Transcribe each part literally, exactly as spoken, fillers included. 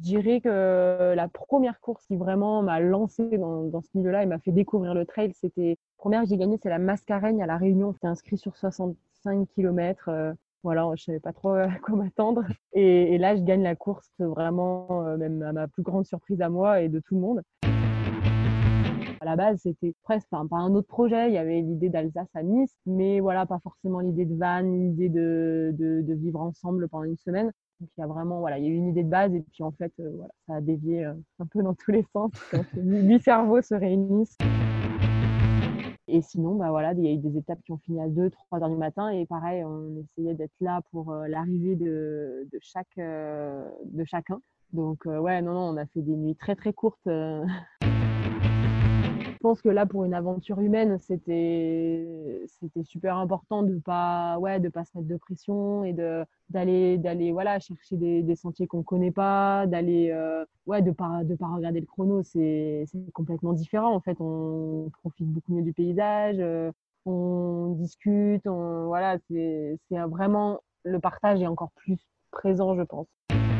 dirais que la première course qui vraiment m'a lancée dans, dans ce milieu-là et m'a fait découvrir le trail, c'était, la première que j'ai gagnée, c'est la Mascareigne à La Réunion. J'étais inscrite sur soixante-cinq kilomètres. Euh, voilà, je savais pas trop à quoi m'attendre. Et, et là, je gagne la course vraiment, euh, même à ma plus grande surprise à moi et de tout le monde. À la base, c'était presque enfin, pas un autre projet. Il y avait l'idée d'Alsace à Nice, mais voilà, pas forcément l'idée de van, l'idée de, de, de vivre ensemble pendant une semaine. Donc, il y a vraiment, voilà, il y a eu une idée de base et puis en fait, euh, voilà, ça a dévié euh, un peu dans tous les sens quand huit cerveaux se réunissent. Et sinon, bah voilà, il y a eu des étapes qui ont fini à deux, trois heures du matin et pareil, on essayait d'être là pour euh, l'arrivée de, de chaque, euh, de chacun. Donc euh, ouais, non, non, on a fait des nuits très très courtes. Euh, Je pense que là, pour une aventure humaine, c'était c'était super important de pas ouais de pas se mettre de pression et de d'aller d'aller voilà chercher des, des sentiers qu'on connaît pas, d'aller euh, ouais de pas de pas regarder le chrono. C'est c'est complètement différent en fait. On profite beaucoup mieux du paysage, euh, on discute, on voilà c'est c'est vraiment le partage est encore plus présent, je pense.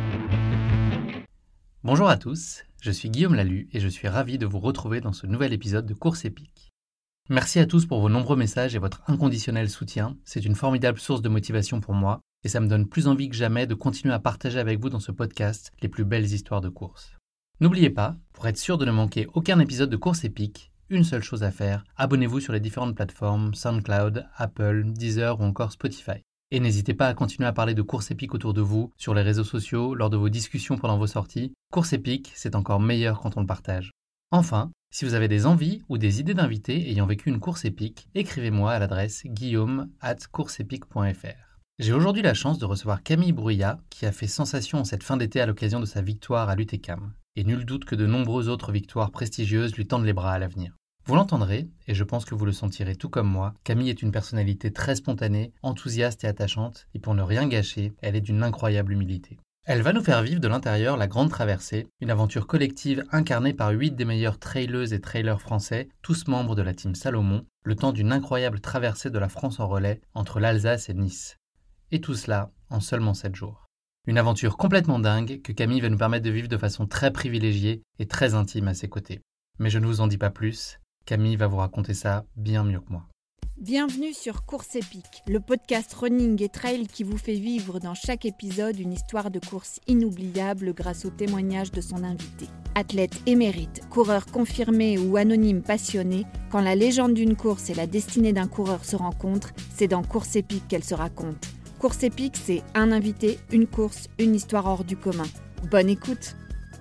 Bonjour à tous, je suis Guillaume Lalu et je suis ravi de vous retrouver dans ce nouvel épisode de Course épique. Merci à tous pour vos nombreux messages et votre inconditionnel soutien, c'est une formidable source de motivation pour moi et ça me donne plus envie que jamais de continuer à partager avec vous dans ce podcast les plus belles histoires de course. N'oubliez pas, pour être sûr de ne manquer aucun épisode de Course épique, une seule chose à faire, abonnez-vous sur les différentes plateformes SoundCloud, Apple, Deezer ou encore Spotify. Et n'hésitez pas à continuer à parler de course épique autour de vous, sur les réseaux sociaux, lors de vos discussions pendant vos sorties. Course épique, c'est encore meilleur quand on le partage. Enfin, si vous avez des envies ou des idées d'invités ayant vécu une course épique, écrivez-moi à l'adresse guillaume arobase courseepique point f r. J'ai aujourd'hui la chance de recevoir Camille Bruyat, qui a fait sensation en cette fin d'été à l'occasion de sa victoire à l'U T C A M. Et nul doute que de nombreuses autres victoires prestigieuses lui tendent les bras à l'avenir. Vous l'entendrez, et je pense que vous le sentirez tout comme moi, Camille est une personnalité très spontanée, enthousiaste et attachante, et pour ne rien gâcher, elle est d'une incroyable humilité. Elle va nous faire vivre de l'intérieur la Grande Traversée, une aventure collective incarnée par huit des meilleurs traileuses et trailers français, tous membres de la team Salomon, le temps d'une incroyable traversée de la France en relais entre l'Alsace et Nice. Et tout cela en seulement sept jours. Une aventure complètement dingue que Camille va nous permettre de vivre de façon très privilégiée et très intime à ses côtés. Mais je ne vous en dis pas plus. Camille va vous raconter ça bien mieux que moi. Bienvenue sur Course épique, le podcast running et trail qui vous fait vivre dans chaque épisode une histoire de course inoubliable grâce au témoignage de son invité. Athlète émérite, coureur confirmé ou anonyme passionné, quand la légende d'une course et la destinée d'un coureur se rencontrent, c'est dans Course épique qu'elle se raconte. Course épique, c'est un invité, une course, une histoire hors du commun. Bonne écoute!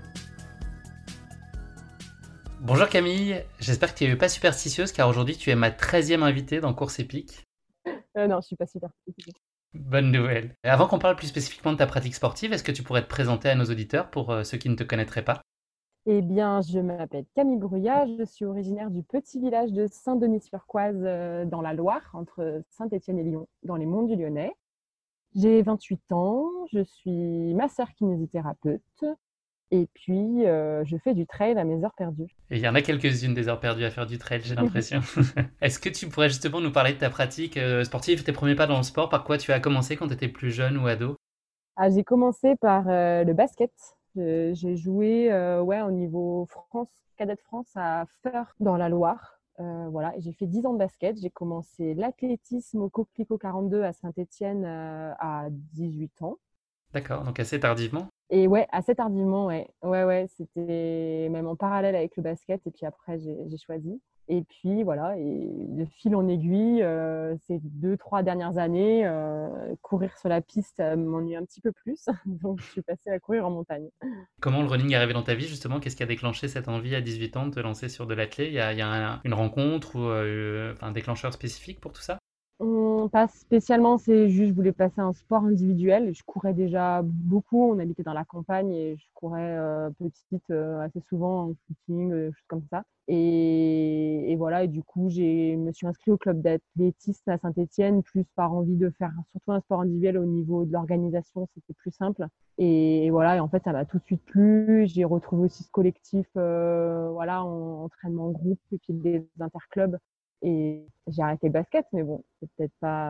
Bonjour Camille, j'espère que tu n'es pas superstitieuse car aujourd'hui tu es ma treizième invitée dans Course épique. Euh, non, je suis pas super. Bonne nouvelle. Et avant qu'on parle plus spécifiquement de ta pratique sportive, est-ce que tu pourrais te présenter à nos auditeurs pour euh, ceux qui ne te connaîtraient pas ? Eh bien, je m'appelle Camille Bruyat, je suis originaire du petit village de Saint-Denis-sur-Coise euh, dans la Loire, entre Saint-Étienne et Lyon, dans les Monts du Lyonnais. J'ai vingt-huit ans, je suis masseur kinésithérapeute et puis euh, je fais du trail à mes heures perdues. Et il y en a quelques-unes des heures perdues à faire du trail, j'ai l'impression. Est-ce que tu pourrais justement nous parler de ta pratique euh, sportive, tes premiers pas dans le sport, par quoi tu as commencé quand tu étais plus jeune ou ado ? Ah, j'ai commencé par euh, le basket. Je- j'ai joué euh, ouais, au niveau France, Cadet de France à Feur dans la Loire. Euh, voilà, et j'ai fait dix ans de basket. J'ai commencé l'athlétisme au Coquelicot quarante-deux à Saint-Étienne euh, à dix-huit ans. D'accord, donc assez tardivement. Et ouais, assez tardivement, ouais. Ouais, ouais, c'était même en parallèle avec le basket. Et puis après, j'ai, j'ai choisi. Et puis voilà, et de fil en aiguille, euh, ces deux, trois dernières années, euh, courir sur la piste euh, m'ennuie un petit peu plus. Donc, je suis passée à courir en montagne. Comment le running est arrivé dans ta vie justement ? Qu'est-ce qui a déclenché cette envie à dix-huit ans de te lancer sur de l'athlé ? Il y a, il y a un- une rencontre ou euh, enfin, un déclencheur spécifique pour tout ça ? Hum, Pas spécialement, c'est juste, je voulais passer un sport individuel. Je courais déjà beaucoup, on habitait dans la campagne et je courais euh, petite euh, assez souvent en footing, euh, choses comme ça. Et, et voilà, et du coup, j'ai, je me suis inscrite au club d'athlétisme à Saint-Étienne, plus par envie de faire surtout un sport individuel au niveau de l'organisation, c'était plus simple. Et, et voilà, et en fait, ça m'a tout de suite plu. J'ai retrouvé aussi ce collectif, euh, voilà, en entraînement en groupe et puis des interclubs. Et j'ai arrêté le basket, mais bon, c'est peut-être pas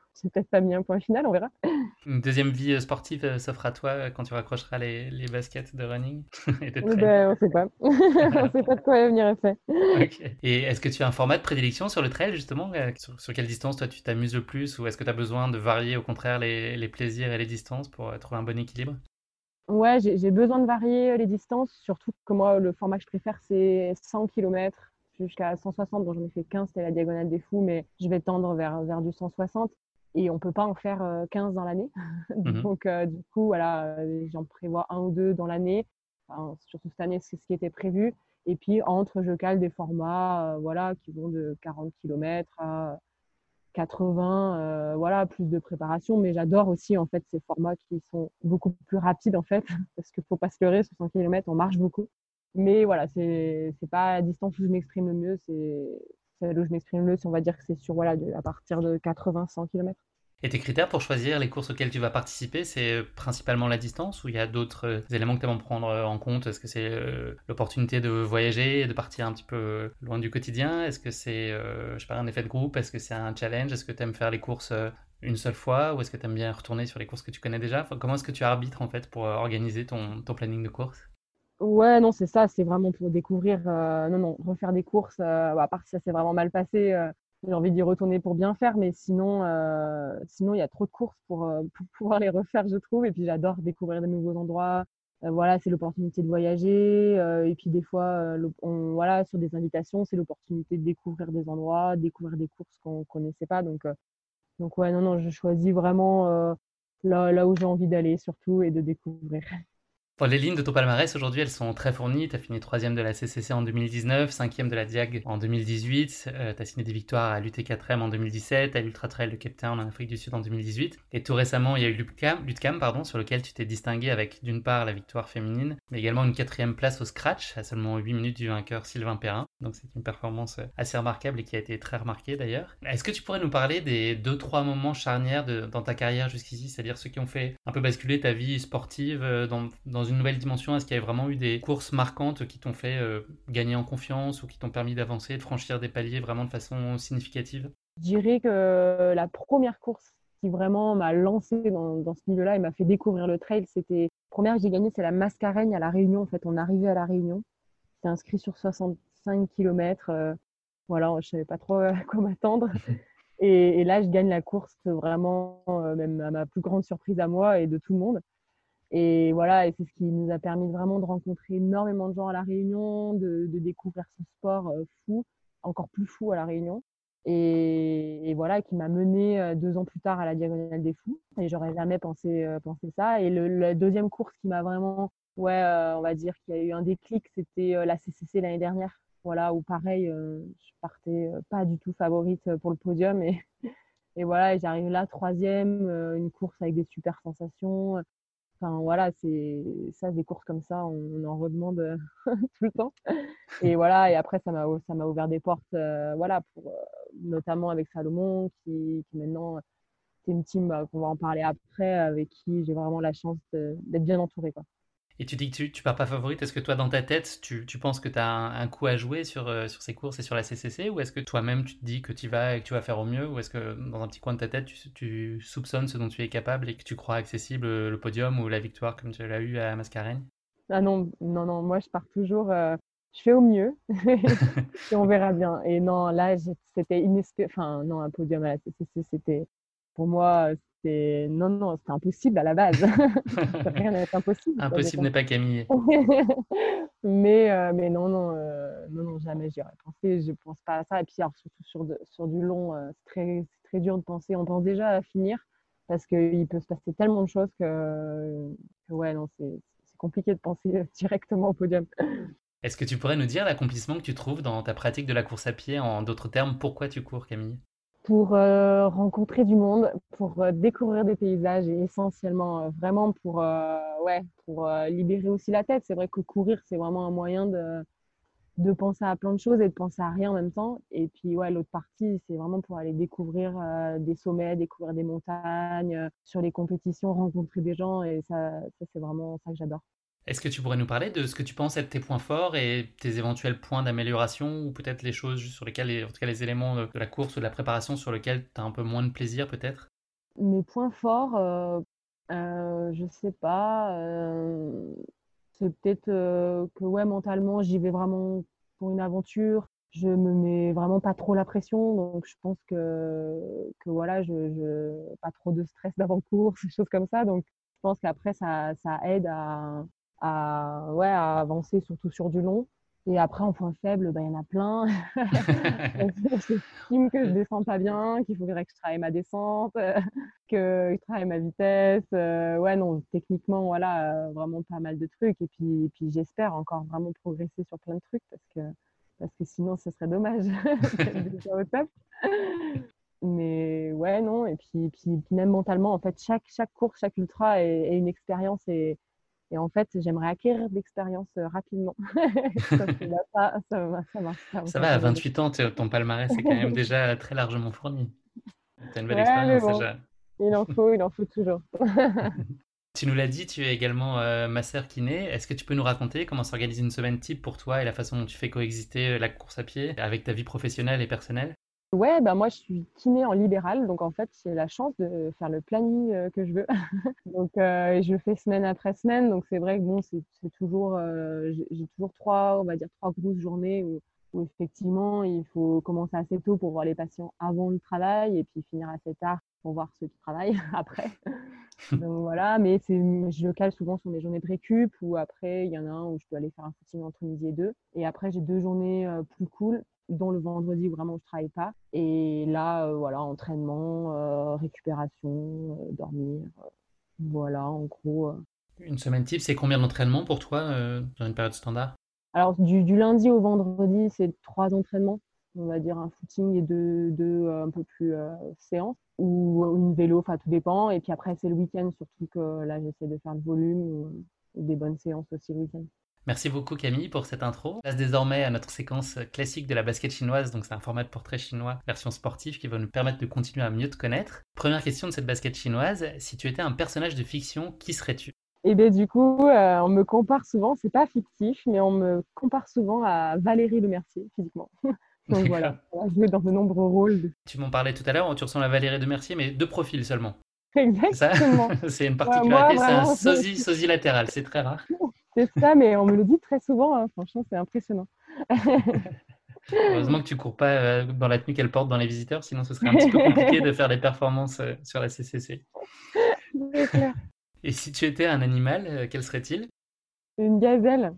j'ai peut-être pas mis un point final, on verra. Une deuxième vie euh, sportive euh, s'offre à toi euh, quand tu raccrocheras les, les baskets de running et de Eh trail. ben, on sait pas. On sait pas de quoi l'avenir est fait. Ok. Et est-ce que tu as un format de prédilection sur le trail, justement? euh, Sur, sur quelle distance, toi, tu t'amuses le plus? Ou est-ce que tu as besoin de varier, au contraire, les, les plaisirs et les distances pour euh, trouver un bon équilibre? Ouais, j'ai j'ai besoin de varier les distances, surtout que moi, le format que je préfère, c'est cent kilomètres jusqu'à cent soixante. Bon, j'en ai fait quinze, c'était la Diagonale des Fous, mais je vais tendre vers, vers du cent soixante. Et on peut pas en faire euh, quinze dans l'année. Mhm. Donc, euh, du coup, voilà, euh, j'en prévois un ou deux dans l'année. Enfin, surtout cette année, c'est ce qui était prévu. Et puis, entre, je cale des formats, euh, voilà, qui vont de quarante kilomètres à quatre-vingts, euh, voilà, plus de préparation. Mais j'adore aussi, en fait, ces formats qui sont beaucoup plus rapides, en fait, parce qu'il faut pas se leurrer, soixante kilomètres, on marche beaucoup. Mais voilà, c'est, c'est pas la distance où je m'exprime le mieux, c'est celle où je m'exprime le mieux, on va dire que c'est sur, voilà, de, à partir de quatre-vingts, cent kilomètres. Et tes critères pour choisir les courses auxquelles tu vas participer, c'est euh, principalement la distance ou il y a d'autres euh, éléments que tu vas prendre euh, en compte? Est-ce que c'est euh, l'opportunité de voyager et de partir un petit peu euh, loin du quotidien? Est-ce que c'est, euh, je sais pas, un effet de groupe? Est-ce que c'est un challenge? Est-ce que tu aimes faire les courses euh, une seule fois ou est-ce que tu aimes bien retourner sur les courses que tu connais déjà? Enfin, comment est-ce que tu arbitres en fait pour euh, organiser ton, ton planning de course? Ouais, non, c'est ça, c'est vraiment pour découvrir. Euh, non, non, refaire des courses, euh, bah, à part si ça s'est vraiment mal passé, euh, j'ai envie d'y retourner pour bien faire, mais sinon, euh, sinon, il y a trop de courses pour, euh, pour pouvoir les refaire, je trouve. Et puis, j'adore découvrir de nouveaux endroits. Euh, voilà, c'est l'opportunité de voyager. Euh, et puis, des fois, euh, l'op- on, voilà, sur des invitations, c'est l'opportunité de découvrir des endroits, découvrir des courses qu'on connaissait pas. Donc, euh, donc, ouais, non, non, je choisis vraiment euh, là, là où j'ai envie d'aller, surtout, et de découvrir. Bon, les lignes de ton palmarès aujourd'hui, elles sont très fournies. Tu as fini troisième de la C C C en deux mille dix-neuf, cinquième de la Diag en deux mille dix-huit. Euh, tu as signé des victoires à l'U T quatre M en deux mille dix-sept, à l'Ultra Trail de Cape Town en Afrique du Sud en deux mille dix-huit. Et tout récemment, il y a eu l'Utcam, l'Utcam, pardon, sur lequel tu t'es distingué avec d'une part la victoire féminine, mais également une quatrième place au scratch, à seulement huit minutes du vainqueur Sylvain Perrin. Donc c'est une performance assez remarquable et qui a été très remarquée d'ailleurs. Est-ce que tu pourrais nous parler des deux trois moments charnières de, dans ta carrière jusqu'ici, c'est-à-dire ceux qui ont fait un peu basculer ta vie sportive euh, dans, dans une nouvelle dimension? Est-ce qu'il y a vraiment eu des courses marquantes qui t'ont fait euh, gagner en confiance ou qui t'ont permis d'avancer, de franchir des paliers vraiment de façon significative? Je dirais que la première course qui vraiment m'a lancée dans, dans ce milieu-là et m'a fait découvrir le trail, c'était la première que j'ai gagnée, c'est la Mascareigne à La Réunion. En fait, on arrivait à La Réunion. J'étais inscrit sur soixante-cinq kilomètres. Euh, voilà, je savais pas trop à quoi m'attendre. Et, et là, je gagne la course vraiment, euh, même à ma plus grande surprise à moi et de tout le monde. Et voilà, et c'est ce qui nous a permis vraiment de rencontrer énormément de gens à La Réunion, de, de découvrir ce sport euh, fou, encore plus fou à La Réunion. Et, et voilà, qui m'a mené euh, deux ans plus tard à la Diagonale des Fous. Et j'aurais jamais pensé, euh, pensé ça. Et le, la deuxième course qui m'a vraiment, ouais, euh, on va dire qu'il y a eu un déclic, c'était euh, la C C C l'année dernière. Voilà, où pareil, euh, je partais euh, pas du tout favorite euh, pour le podium. Et, et voilà, et j'arrive là, troisième, euh, une course avec des super sensations. Enfin, voilà, c'est ça, des courses comme ça, on, on en redemande euh, tout le temps. Et voilà, et après, ça m'a, ça m'a ouvert des portes, euh, voilà, pour, euh, notamment avec Salomon, qui, qui maintenant, c'est une team euh, qu'on va en parler après, avec qui j'ai vraiment la chance de- d'être bien entourée, quoi. Et tu dis que tu, tu pars pas favorite. Est-ce que toi, dans ta tête, tu, tu penses que tu as un, un coup à jouer sur, euh, sur ces courses et sur la C C C? Ou est-ce que toi-même, tu te dis que tu vas et que tu vas faire au mieux? Ou est-ce que dans un petit coin de ta tête, tu, tu soupçonnes ce dont tu es capable et que tu crois accessible euh, le podium ou la victoire comme tu l'as eu à Mascareigne? Ah non, non, non, moi, je pars toujours, euh, je fais au mieux, et on verra bien. Et non, là, j'ai- c'était inespéré, enfin, non, un podium à la C C C, c'était, pour moi, c'était, non, non, c'était impossible à la base. Rien n'est impossible, quoi, donc Impossible n'est pas Camille. Mais, euh, mais non, non, euh, non, non, jamais j'y aurais pensé. Je pense pas à ça. Et puis, alors, surtout sur, de- sur du long, euh, c'est très, c'est très dur de penser. On pense déjà à finir parce qu'il peut se passer tellement de choses que, que ouais, non, c'est c'est compliqué de penser directement au podium. Est-ce que tu pourrais nous dire l'accomplissement que tu trouves dans ta pratique de la course à pied? En d'autres termes, pourquoi tu cours, Camille? Pour euh, rencontrer du monde, pour euh, découvrir des paysages et essentiellement euh, vraiment pour, euh, ouais, pour euh, libérer aussi la tête. C'est vrai que courir, c'est vraiment un moyen de de penser à plein de choses et de penser à rien en même temps. Et puis, ouais, l'autre partie, c'est vraiment pour aller découvrir euh, des sommets, découvrir des montagnes, euh, sur les compétitions, rencontrer des gens. Et ça, ça c'est vraiment ça que j'adore. Est-ce que tu pourrais nous parler de ce que tu penses être tes points forts et tes éventuels points d'amélioration ou peut-être les choses sur lesquelles, en tout cas les éléments de la course ou de la préparation sur lesquels tu as un peu moins de plaisir peut-être? Mes points forts, heu heu, je sais pas, heu, c'est peut-être, heu, que ouais, mentalement, j'y vais vraiment pour une aventure. Je me mets vraiment pas trop la pression, donc je pense que que voilà, je je pas trop de stress d'avant-course, des choses comme ça, donc je pense qu'après ça ça aide à à ouais, à avancer surtout sur du long et après en point faible, bah, il y en a plein. J'estime que je descends pas bien, qu'il faudrait que je travaille ma descente, heu, que je travaille ma vitesse, heu, ouais, non, techniquement, voilà, heu, vraiment pas mal de trucs et puis et puis j'espère encore vraiment progresser sur plein de trucs parce que parce que sinon ce serait dommage d'être déjà au top. Mais ouais, non et puis puis puis même mentalement, en fait, chaque chaque course, chaque ultra est est une expérience et et en fait, j'aimerais acquérir de l'expérience, heu, rapidement. Sauf que là, ça ça va ça marche pas Ça encore va, à aujourd'hui. vingt-huit ans, t ton palmarès est quand même déjà très largement fourni. Tu as une belle Ouais, mais expérience bon, déjà. il en faut, il en faut toujours. Tu nous l'as dit, tu es également euh, masseur kiné. Est-ce que tu peux nous raconter comment s'organise une semaine type pour toi et la façon dont tu fais coexister la course à pied avec ta vie professionnelle et personnelle? Ouais, bah, moi, je suis kiné en libéral, donc en fait, j'ai la chance de faire le planning, heu, que je veux. Donc heu, je le fais semaine après semaine, donc c'est vrai que bon, c'est c'est toujours, heu, j'ai j'ai toujours trois, on va dire trois grosses journées où où effectivement, il faut commencer assez tôt pour voir les patients avant le travail et puis finir assez tard pour voir ceux qui travaillent après. Donc voilà, mais c'est je le cale souvent sur mes journées de récup ou après il y en a un où je dois aller faire un footing entre midi et deux et après j'ai deux journées, heu, plus cool, dont le vendredi où vraiment je travaille pas et là, heu, voilà, entraînement, heu, récupération, heu, dormir, heu, voilà en gros, heu. Une semaine type, c'est combien d'entraînements pour toi euh, dans une période standard? Alors du du lundi au vendredi, c'est trois entraînements, on va dire un footing et deux deux, heu, un peu plus, heu, séances ou une vélo, enfin tout dépend et puis après c'est le week-end surtout que là j'essaie de faire le volume ou des bonnes séances aussi le week-end. Merci beaucoup Camille pour cette intro. On passe désormais à notre séquence classique de la basket chinoise, donc c'est un format de portrait chinois version sportive qui va nous permettre de continuer à mieux te connaître. Première question de cette basket chinoise, si tu étais un personnage de fiction, qui serais-tu? Et beh, du coup, heu, on me compare souvent, c'est pas fictif, mais on me compare souvent à Valérie Lemercier physiquement. Donc voilà, D'accord. on a joué dans de nombreux rôles de Tu m'en parlais tout à l'heure, tu ressembles à Valérie de Mercier, mais de profil seulement. C'est ça? exactement. C'est une Ouais, moi particularité, c'est un vraiment, sosie, sosie latéral, c'est très rare. c'est ça, mais on me le dit très souvent, hein, franchement, c'est impressionnant. Heureusement que tu cours pas euh, dans la tenue qu'elle porte dans Les Visiteurs, sinon ce serait un petit peu compliqué de faire des performances euh, sur la C C C. C'est clair. Et si tu étais un animal, euh, quel serait-il? Une gazelle.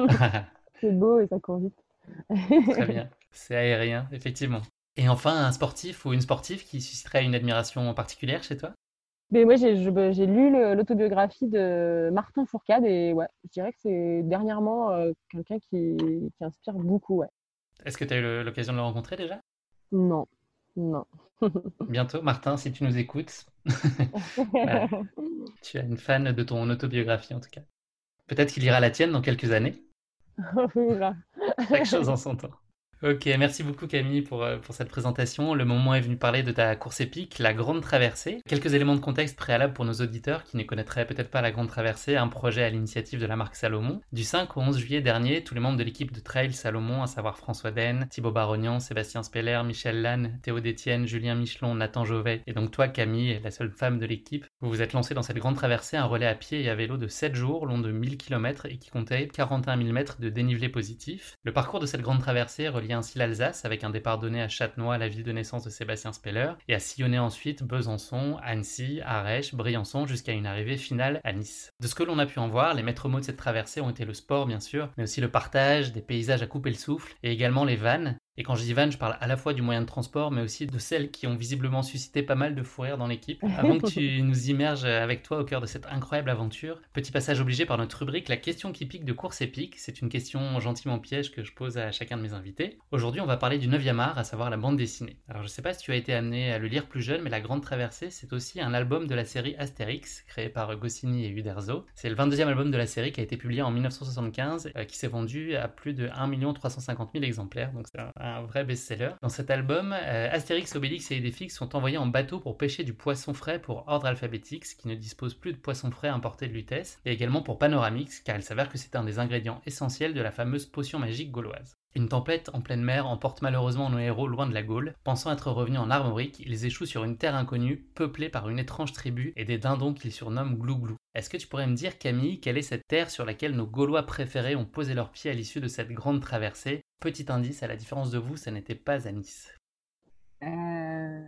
C'est beau et ça court vite. Très bien, c'est aérien, effectivement. Et enfin, un sportif ou une sportive qui susciterait une admiration particulière chez toi? Mais moi, j'ai je be j'ai lu le l'autobiographie de Martin Fourcade et ouais, je dirais que c'est dernièrement, heu, quelqu'un qui qui inspire beaucoup, ouais. Est-ce que tu as eu le- l'occasion de le rencontrer déjà? Non, non. Bientôt, Martin, si tu nous écoutes. Voilà, tu es une fan de ton autobiographie en tout cas. Peut-être qu'il lira la tienne dans quelques années. Oula. Chaque chose en son temps. Ok, merci beaucoup Camille pour, euh, pour cette présentation. Le moment est venu parler de ta course épique, la Grande Traversée. Quelques éléments de contexte préalables pour nos auditeurs qui ne connaîtraient peut-être pas la Grande Traversée, un projet à l'initiative de la marque Salomon. Du cinq au onze juillet dernier, tous les membres de l'équipe de Trail Salomon, à savoir François Den, Thibaut Barognan, Sébastien Speller, Michel Lannes, Théo Détienne, Julien Michelon, Nathan Jovet et donc toi Camille, la seule femme de l'équipe, vous vous êtes lancé dans cette Grande Traversée, un relais à pied et à vélo de sept jours, long de mille kilomètres et qui comptait quarante et un mille mètres de dénivelé positif. Le parcours de cette Grande Traversée relie ainsi l'Alsace avec un départ donné à Châtenois, la ville de naissance de Sébastien Speller, et a sillonné ensuite Besançon, Annecy, Arèche, Briançon jusqu'à une arrivée finale à Nice. De ce que l'on a pu en voir, les maîtres mots de cette traversée ont été le sport bien sûr, mais aussi le partage, des paysages à couper le souffle, et également les vannes. Et quand je dis vannes, je parle à la fois du moyen de transport, mais aussi de celles qui ont visiblement suscité pas mal de fou rire dans l'équipe. Avant que tu nous immerges avec toi au cœur de cette incroyable aventure, petit passage obligé par notre rubrique, la question qui pique de course épique. C'est une question gentiment piège que je pose à chacun de mes invités. Aujourd'hui, on va parler du neuvième art, à savoir la bande dessinée. Alors je sais pas si tu as été amené à le lire plus jeune, mais La Grande Traversée, c'est aussi un album de la série Astérix, créé par Goscinny et Uderzo. C'est le vingt-deuxième album de la série qui a été publié en mille neuf cent soixante-quinze, euh, qui s'est vendu à plus de un million trois cent cinquante mille exemplaires, donc c'est un, un vrai best-seller. Dans cet album, euh, Astérix, Obélix et Idéfix sont envoyés en bateau pour pêcher du poisson frais pour Ordre Alphabetix, qui ne dispose plus de poisson frais importé de Lutèce, et également pour Panoramix, car il s'avère que c'est un des ingrédients essentiels de la fameuse potion magique gauloise. Une tempête en pleine mer emporte malheureusement nos héros loin de la Gaule. Pensant être revenus en Armorique, ils échouent sur une terre inconnue, peuplée par une étrange tribu et des dindons qu'ils surnomment Glouglou. Est-ce que tu pourrais me dire, Camille, quelle est cette terre sur laquelle nos Gaulois préférés ont posé leurs pieds à l'issue de cette grande traversée? Petit indice, à la différence de vous, ça n'était pas à Nice. Euh...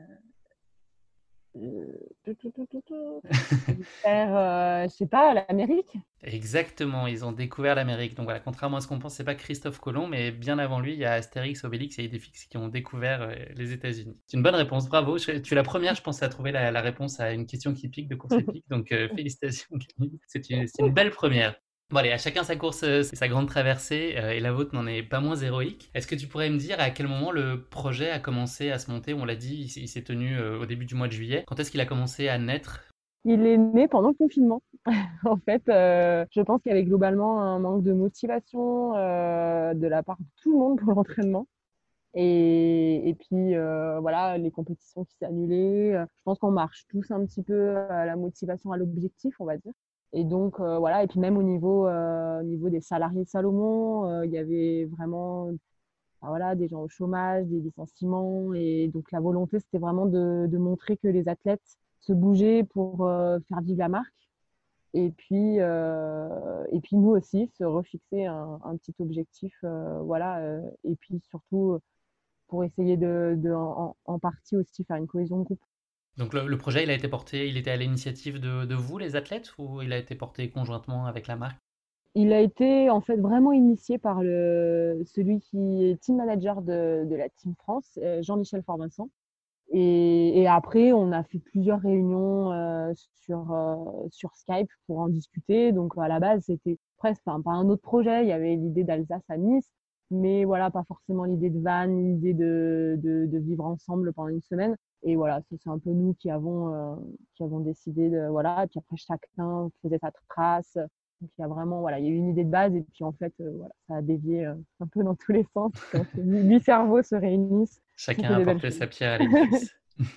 euh, tout, tout, tout, tout, tout. Faire, euh, je sais pas, l'Amérique? Exactement, ils ont découvert l'Amérique. Donc voilà, contrairement à ce qu'on pense, c'est pas Christophe Colomb, mais bien avant lui, il y a Astérix, Obélix et Idéfix qui ont découvert euh, les États-Unis. C'est une bonne réponse, bravo. Je- tu es la première, je pense, à trouver la, la réponse à une question qui pique de course épique. Donc euh, félicitations, Camille. C'est une, c'est une belle première. Bon allez, à chacun sa course, euh, sa grande traversée, euh, et la vôtre n'en est pas moins héroïque. Est-ce que tu pourrais me dire à quel moment le projet a commencé à se monter? On l'a dit, il, s'est il s'est tenu euh, au début du mois de juillet. Quand est-ce qu'il a commencé à naître? Il est né pendant le confinement. En fait, euh, je pense qu'il y avait globalement un manque de motivation euh, de la part de tout le monde pour l'entraînement. Et, et puis, euh, voilà, les compétitions qui s'annulaient. Euh, Je pense qu'on marche tous un petit peu à la motivation, à l'objectif, on va dire. Et donc, euh, voilà. Et puis, même au niveau, euh, au niveau des salariés de Salomon, euh, il y avait vraiment, ah, voilà, des gens au chômage, des licenciements. Et donc, la volonté, c'était vraiment de, de montrer que les athlètes se bougeaient pour euh, faire vivre la marque. Et puis, euh, et puis nous aussi, se refixer un, un petit objectif, euh, voilà. Euh, et puis surtout, pour essayer de, de en, en partie aussi faire une cohésion de groupe. Donc le, le projet, il a été porté, il était à l'initiative de, de vous, les athlètes, ou il a été porté conjointement avec la marque? Il a été en fait vraiment initié par le, celui qui est team manager de, de la Team France, euh, Jean-Michel Fort-Vincent. Et, et après, on a fait plusieurs réunions euh, sur, euh, sur Skype pour en discuter. Donc, à la base, c'était presque enfin, pas un autre projet. Il y avait l'idée d'Alsace à Nice, mais voilà, pas forcément l'idée de van, l'idée de, de, de vivre ensemble pendant une semaine. Et voilà, c'est c'est un peu nous qui avons, euh, qui avons décidé de, voilà. Et puis après, chacun faisait sa trace. Donc, il y a vraiment, voilà, il y a eu une idée de base. Et puis, en fait, euh, voilà, ça a dévié euh, un peu dans tous les sens. Quand huit cerveaux se réunissent, on Chacun fait a des belles apporté choses. sa pierre à l'édifice.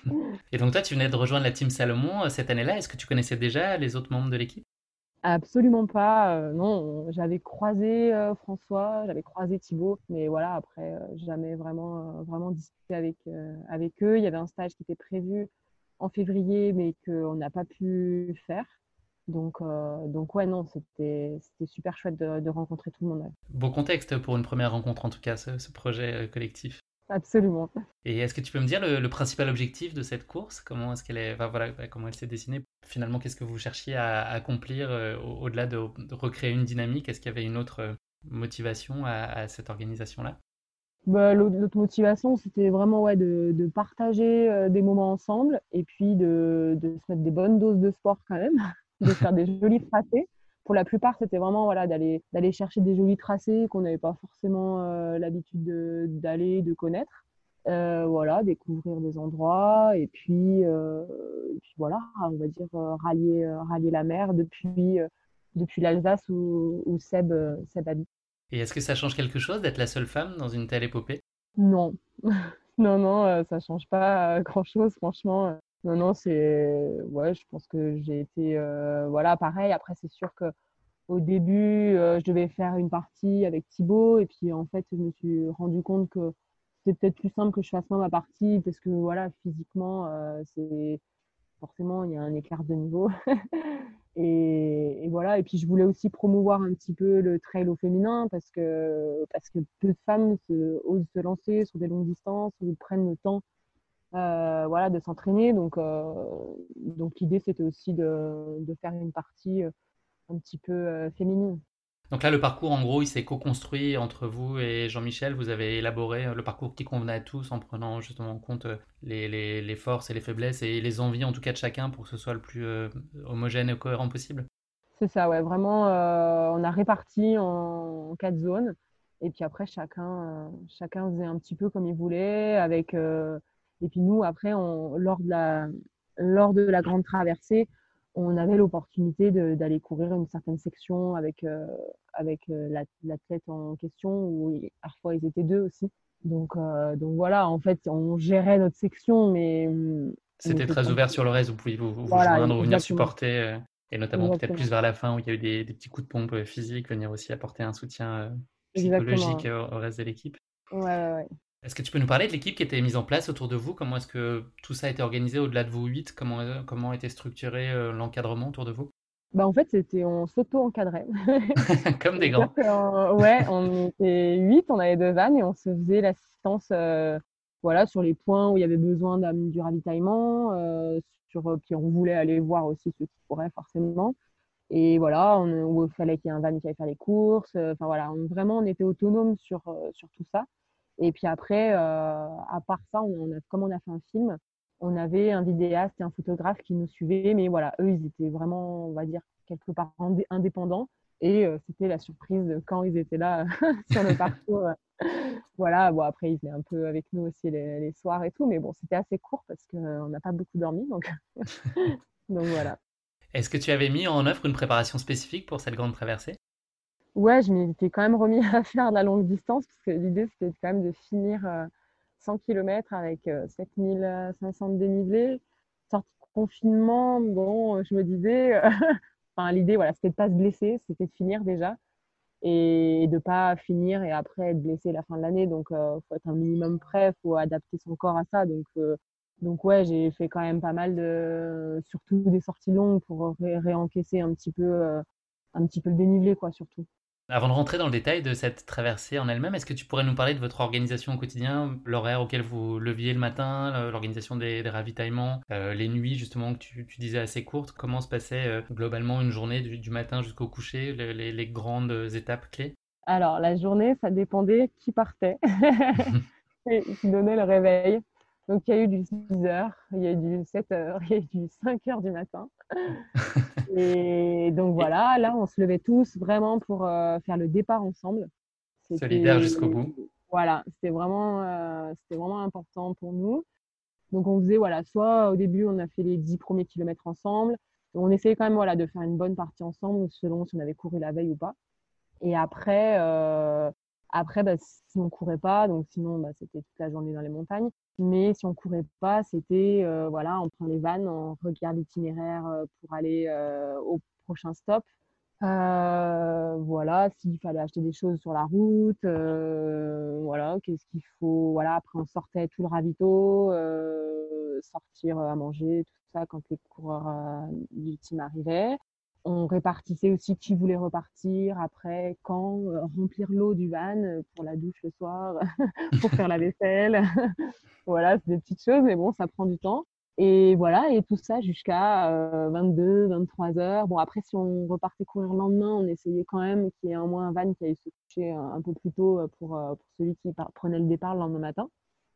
Et donc toi, tu venais de rejoindre la Team Salomon euh, cette année-là. Est-ce que tu connaissais déjà les autres membres de l'équipe? Absolument pas. Euh, non, j'avais croisé euh, François, j'avais croisé Thibaut, mais voilà, après, euh, jamais vraiment, euh, vraiment discuté avec, euh, avec eux. Il y avait un stage qui était prévu en février, mais qu'on n'a pas pu faire. Donc, euh, donc ouais, non, c'était, c'était super chouette de, de rencontrer tout le monde. Ouais. Beau contexte pour une première rencontre, en tout cas, ce, ce projet euh, collectif. Absolument. Et est-ce que tu peux me dire le, le principal objectif de cette course? Comment est-ce qu'elle est, enfin, voilà, bah, comment elle s'est dessinée? Finalement, qu'est-ce que vous cherchiez à, à accomplir euh, au- au-delà de, de recréer une dynamique? Est-ce qu'il y avait une autre euh, motivation à, à cette organisation-là? Bah, l'autre l'autre motivation, c'était vraiment ouais, de, de partager euh, des moments ensemble et puis de, de se mettre des bonnes doses de sport quand même, de faire des jolis tracés. Pour la plupart, c'était vraiment voilà, d'aller, d'aller chercher des jolis tracés qu'on n'avait pas forcément euh, l'habitude de, d'aller, de connaître. Euh, voilà, découvrir des endroits et puis, euh, et puis voilà, on va dire euh, rallier, euh, rallier la mer depuis, euh, depuis l'Alsace où, où Seb, euh, Seb habite. Et est-ce que ça change quelque chose d'être la seule femme dans une telle épopée? Non, non, non, euh, ça change pas euh, grand-chose, franchement. euh. Non, non, c'est, ouais, je pense que j'ai été, euh, voilà, pareil. Après, c'est sûr que au début, euh, je devais faire une partie avec Thibaut, et puis en fait, je me suis rendu compte que c'était peut-être plus simple que je fasse moi ma partie, parce que voilà, physiquement, euh, c'est forcément, il y a un écart de niveau. Et, et voilà. Et puis, je voulais aussi promouvoir un petit peu le trail au féminin parce que, parce que peu de femmes se, osent se lancer sur des longues distances ou prennent le temps euh, voilà, de s'entraîner. Donc, euh, donc l'idée, c'était aussi de, de faire une partie euh, un petit peu euh, féminine. Donc là, le parcours, en gros, il s'est co-construit entre vous et Jean-Michel. Vous avez élaboré euh, le parcours qui convenait à tous en prenant justement en compte euh, les, les- les forces et les faiblesses et les envies, en tout cas, de chacun pour que ce soit le plus euh, homogène et cohérent possible. C'est ça, ouais. Vraiment, euh, on a réparti en, en quatre zones. Et puis après, chacun, euh, chacun faisait un petit peu comme il voulait. Avec, euh, et puis nous, après, on, lors de la, lors de la grande traversée, on avait l'opportunité de- d'aller courir une certaine section avec, euh, avec euh, la- l'athlète en question, où il- parfois ils étaient deux aussi. Donc, euh, donc voilà, en fait, on gérait notre section, mais, mais C'était très c'était, ouvert sur le reste. Vous pouviez vous, vous, vous voilà, joindre ou venir exactement, supporter. euh, et notamment peut-être plus exactement. vers la fin où il y a eu des, des petits coups de pompe euh, physiques, venir aussi apporter un soutien. euh. exactement. psychologique euh, au reste de l'équipe. Ouais, ouais, ouais. Est-ce que tu peux nous parler de l'équipe qui était mise en place autour de vous? Comment est-ce que tout ça a été organisé au-delà de vous huit? Comment, euh, comment était structuré euh, l'encadrement autour de vous? Bah, en fait, c'était on s'auto-encadrait. Comme des C'est-à-dire grands. que, euh, ouais, on était huit, on avait deux vannes et on se faisait l'assistance euh, voilà, sur les points où il y avait besoin d'un- du ravitaillement, euh, sur, euh, puis on voulait aller voir aussi ceux qui pourraient forcément. Et voilà, on, où il fallait qu'il y ait un van qui aille faire les courses. euh, Enfin voilà, on- vraiment, on était autonome sur, euh, sur tout ça. Et puis après, euh, à part ça, on a, comme on a fait un film, on avait un vidéaste et un photographe qui nous suivaient. Mais voilà, eux, ils étaient vraiment, on va dire, quelque part indé- indépendants. Et euh, c'était la surprise de quand ils étaient là sur le parcours. Voilà, bon, après, ils venaient un peu avec nous aussi les, les soirs et tout. Mais bon, c'était assez court parce qu'on n'a pas beaucoup dormi. Donc, donc voilà. Est-ce que tu avais mis en œuvre une préparation spécifique pour cette grande traversée? Ouais, je m'étais quand même remis à faire de la longue distance parce que l'idée, c'était quand même de finir euh, cent kilomètres avec euh, sept mille cinq cents de dénivelé. Sortie de confinement, bon, euh, je me disais, euh, enfin, l'idée, voilà, c'était de pas se blesser, c'était de finir déjà et de pas finir et après être blessé la fin de l'année. Donc, euh, faut être un minimum prêt, faut adapter son corps à ça. Donc, euh, donc ouais, j'ai fait quand même pas mal de, surtout des sorties longues pour ré- réencaisser un petit peu, euh, un petit peu le dénivelé, quoi, surtout. Avant de rentrer dans le détail de cette traversée en elle-même, est-ce que tu pourrais nous parler de votre organisation au quotidien, l'horaire auquel vous leviez le matin, le- l'organisation des, des ravitaillements, euh, les nuits justement que tu, tu disais assez courtes, comment se passait euh, globalement une journée du, du matin jusqu'au coucher, les, les- les grandes étapes clés? Alors, la journée, ça dépendait qui partait et qui donnait le réveil. Donc, il y a eu du six heures, il y a eu du sept heures, il y a eu du cinq heures du matin. Et donc, Et voilà, là, on se levait tous vraiment pour euh, faire le départ ensemble. solidaire C'était, jusqu'au bout. voilà, c'était vraiment, euh, c'était vraiment important pour nous. Donc, on faisait, voilà, soit au début, on a fait les dix premiers kilomètres ensemble. On essayait quand même, voilà, de faire une bonne partie ensemble, selon si on avait couru la veille ou pas. Et après, euh, après bah, si on courait pas, donc sinon, bah, c'était toute la journée dans les montagnes. Mais si on courait pas, c'était, euh, voilà, on prend les vannes, on regarde l'itinéraire euh, pour aller euh, au prochain stop. Euh, voilà, s'il fallait acheter des choses sur la route, euh, voilà, qu'est-ce qu'il faut. Voilà, après, on sortait tout le ravito, euh, sortir à manger, tout ça, quand les coureurs euh, du team arrivaient. On répartissait aussi qui voulait repartir, après, quand, euh, remplir l'eau du van euh, pour la douche le soir, pour faire la vaisselle. Voilà, c'est des petites choses, mais bon, ça prend du temps. Et voilà, et tout ça jusqu'à euh, vingt-deux, vingt-trois heures. Bon, après, si on repartait courir le lendemain, on essayait quand même qu'il y ait au moins un van qui aille se coucher un, un peu plus tôt euh, pour, euh, pour celui qui par- prenait le départ le lendemain matin.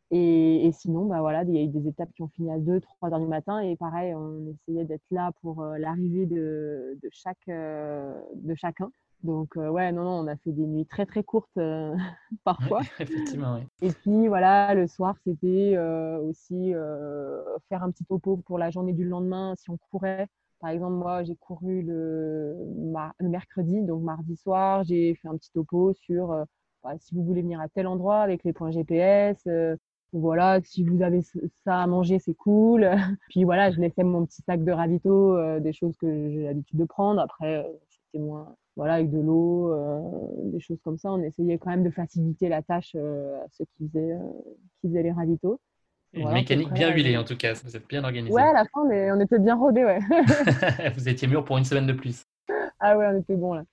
Et, et sinon, bah voilà, il y a eu des étapes qui ont fini à deux, trois heures du matin. Et pareil, on essayait d'être là pour euh, l'arrivée de, de, chaque, euh, de chacun. Donc, euh, ouais, non, non, on a fait des nuits très, très courtes euh, Oui, parfois. effectivement, oui. Et puis voilà, le soir, c'était euh, aussi euh, faire un petit topo pour la journée du lendemain si on courait. Par exemple, moi, j'ai couru le, mar- le mercredi, donc mardi soir, j'ai fait un petit topo sur euh, bah, si vous voulez venir à tel endroit avec les points G P S. Euh, voilà, si vous avez ce- ça à manger, c'est cool. Puis voilà, je laissais mon petit sac de ravito, euh, des choses que j'ai l'habitude de prendre. Après, euh, c'était moins, voilà, avec de l'eau, euh, des choses comme ça. On essayait quand même de faciliter la tâche euh, à ceux qui faisaient, euh, qui faisaient les ravitaux. Une Voilà, à peu mécanique près. bien huilée euh. en tout cas, vous êtes bien Ouais, à organisé. la fin, on, est- on était bien rodés, ouais. Vous étiez mûr pour une semaine de plus. Ah ouais, on était bon là.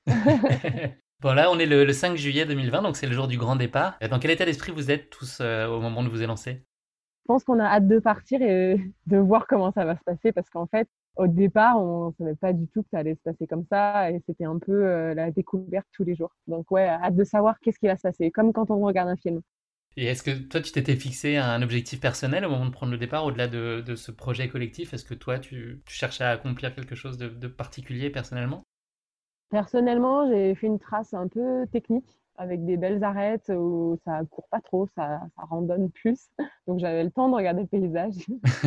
Bon, là, on est le, le cinq juillet deux mille vingt, donc c'est le jour du grand départ. Dans quel état d'esprit vous êtes tous euh, au moment de vous élancer? Je pense qu'on a hâte de partir et de voir comment ça va se passer parce qu'en fait, au départ, on savait pas du tout que ça allait se passer comme ça et c'était un peu euh, la découverte tous les jours. Donc ouais, hâte de savoir qu'est-ce qui va se passer, comme quand on regarde un film. Et est-ce que toi, tu t'étais fixé un objectif personnel au moment de prendre le départ, au-delà de, de ce projet collectif? Est-ce que toi, tu, tu cherchais à accomplir quelque chose de, de particulier personnellement? Personnellement, j'ai fait une trace un peu technique avec des belles arêtes où ça court pas trop, ça, ça randonne plus. Donc j'avais le temps de regarder le paysage.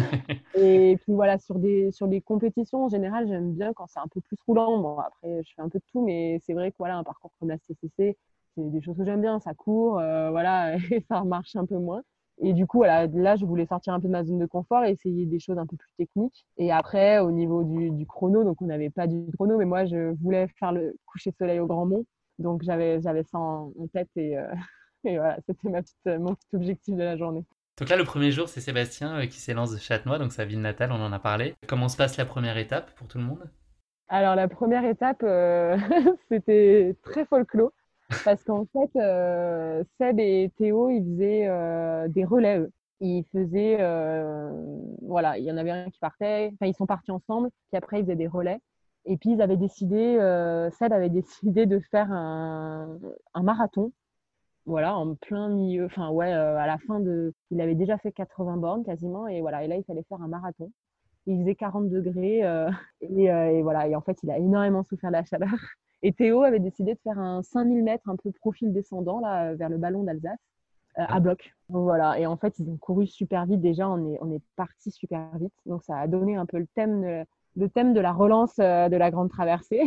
Et puis voilà, sur des, sur des compétitions, en général, j'aime bien quand c'est un peu plus roulant. Bon, après, je fais un peu de tout, mais c'est vrai que voilà, un parcours comme la C C C, c'est des choses que j'aime bien. Ça court, euh, voilà, et ça marche un peu moins. Et du coup, voilà, là, je voulais sortir un peu de ma zone de confort et essayer des choses un peu plus techniques. Et après, au niveau du, du chrono, donc on n'avait pas du chrono, mais moi, je voulais faire le coucher de soleil au Grand Mont. Donc, j'avais, j'avais ça en, en tête et, euh, et voilà, c'était ma petite, mon petit objectif de la journée. Donc là, le premier jour, c'est Sébastien euh, qui s'élance de Châtenois, donc sa ville natale, on en a parlé. Comment se passe la première étape pour tout le monde? Alors, la première étape, euh, c'était très folklore parce qu'en fait, euh, Seb et Théo, ils faisaient euh, des relais, eux. Ils faisaient, euh, voilà, il y en avait un qui partait, enfin, ils sont partis ensemble, puis après, ils faisaient des relais. Et puis, ils avaient décidé, euh, Seb avait décidé de faire un, un marathon, voilà, en plein milieu, enfin, ouais, euh, à la fin de, il avait déjà fait quatre-vingts bornes quasiment, et voilà, et là, il fallait faire un marathon. Il faisait quarante degrés. Euh, et, euh, et voilà. Et en fait, il a énormément souffert de la chaleur. Et Théo avait décidé de faire un cinq mille mètres un peu profil descendant là, vers le ballon d'Alsace euh, à bloc. Donc, voilà. Et en fait, ils ont couru super vite. Déjà, on est, on est parti super vite. Donc, ça a donné un peu le thème de, le thème de la relance euh, de la grande traversée.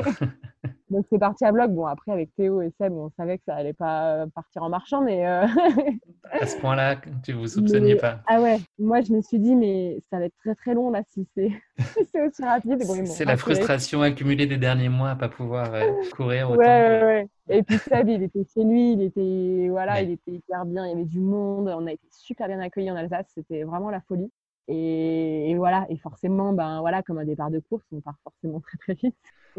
Donc, c'est parti à bloc. Bon, après, avec Théo et Seb, on savait que ça allait pas partir en marchant, mais euh, À ce point-là, tu vous soupçonniez Mais pas. ah ouais, moi je me suis dit, mais ça va être très très long là si c'est si c'est aussi rapide. Et bon, ils m'ont C'est la rassuré. frustration accumulée des derniers mois à pas pouvoir euh, courir Ouais, autant. ouais, Et... ouais. Et puis Seb, il était chez lui, il était, voilà, il Ouais. était hyper bien, il y avait du monde, on a été super bien accueillis en Alsace, c'était vraiment la folie. Et, et voilà, et forcément, ben voilà, comme un départ de course, on part forcément très très vite.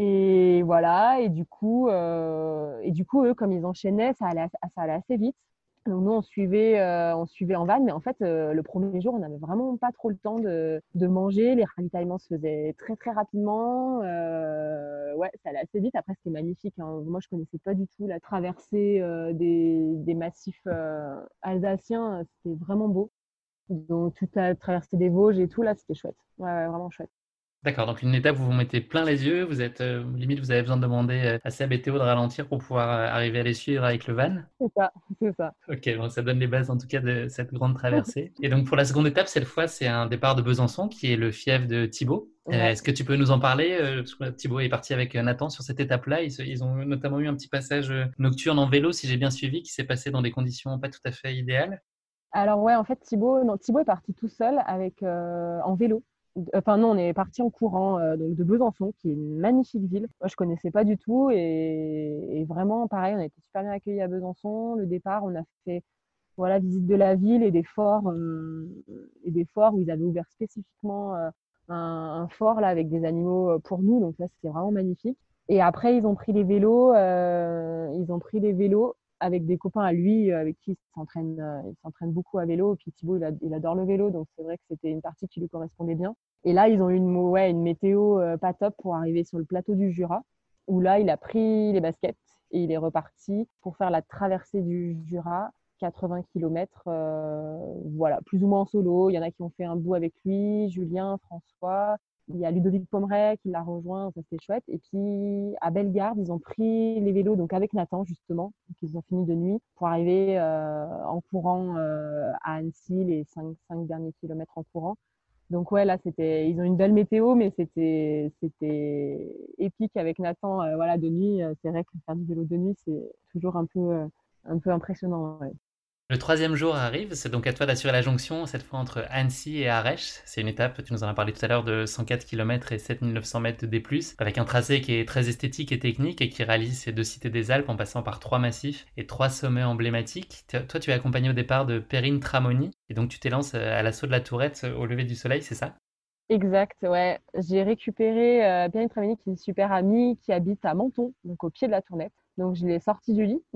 Et voilà, et du coup, euh, et du coup, eux, comme ils enchaînaient, ça allait, ça allait assez vite. Donc nous, on suivait, euh, on suivait en van, mais en fait, euh, le premier jour, on n'avait vraiment pas trop le temps de, de manger. Les ravitaillements se faisaient très très rapidement. Euh, ouais, ça allait assez vite. Après, c'était magnifique, hein. Moi, je connaissais pas du tout la traversée euh, des, des massifs euh, alsaciens. C'était vraiment beau. Donc toute la traversée des Vosges et tout, là, c'était chouette. Ouais, ouais, vraiment chouette. D'accord, donc une étape où vous vous mettez plein les yeux, vous êtes euh, limite vous avez besoin de demander euh, à Seb et Théo de ralentir pour pouvoir euh, arriver à les suivre avec le van. C'est ça, c'est ça. Ok, bon, ça donne les bases en tout cas de cette grande traversée. Et donc pour la seconde étape, cette fois, c'est un départ de Besançon qui est le fief de Thibaut. Euh, Ouais. est-ce que tu peux nous en parler? Euh, parce que Thibaut est parti avec euh, Nathan sur cette étape-là. Ils, se- ils ont notamment eu un petit passage euh, nocturne en vélo, si j'ai bien suivi, qui s'est passé dans des conditions pas tout à fait idéales. Alors ouais, en fait, Thibaut, non, Thibaut est parti tout seul avec euh, en vélo. Enfin non, on est parti en courant euh, donc de Besançon, qui est une magnifique ville. Moi, je connaissais pas du tout et, et vraiment pareil, on a été super bien accueillis à Besançon. Le départ, on a fait voilà visite de la ville et des forts euh, et des forts où ils avaient ouvert spécifiquement euh, un, un fort là avec des animaux euh, pour nous. Donc ça, c'était vraiment magnifique. Et après, ils ont pris les vélos, euh, ils ont pris les vélos avec des copains à lui, euh, avec qui il s'entraîne, euh, il s'entraîne beaucoup à vélo. Et puis Thibaut, il, a- il adore le vélo, donc c'est vrai que c'était une partie qui lui correspondait bien. Et là, ils ont eu une, mo- ouais, une météo euh, pas top pour arriver sur le plateau du Jura, où là, il a pris les baskets et il est reparti pour faire la traversée du Jura, quatre-vingts kilomètres, euh, voilà, plus ou moins en solo. Il y en a qui ont fait un bout avec lui, Julien, François. Il y a Ludovic Pomeray qui l'a rejoint, ça c'était chouette. Et puis à Bellegarde, ils ont pris les vélos donc avec Nathan justement. Donc ils ont fini de nuit pour arriver euh, en courant euh, à Annecy les cinq, cinq derniers kilomètres en courant. Donc ouais, là c'était, ils ont une belle météo, mais c'était c'était épique avec Nathan. Euh, voilà, de nuit, euh, c'est vrai que faire du vélo de nuit, c'est toujours un peu euh, un peu impressionnant. Ouais. Le troisième jour arrive, c'est donc à toi d'assurer la jonction, cette fois entre Annecy et Arèche. C'est une étape, tu nous en as parlé tout à l'heure, de cent quatre kilomètres et sept mille neuf cents mètres de D plus, avec un tracé qui est très esthétique et technique et qui réalise ces deux cités des Alpes en passant par trois massifs et trois sommets emblématiques. Toi, tu es accompagné au départ de Perrine Tramoni, et donc tu t'élances à l'assaut de la Tourette au lever du soleil, c'est ça? Exact, ouais. J'ai récupéré euh, Pierre Tramini, qui est une super amie, qui habite à Menton, donc au pied de la Tournette. Donc je l'ai sorti du lit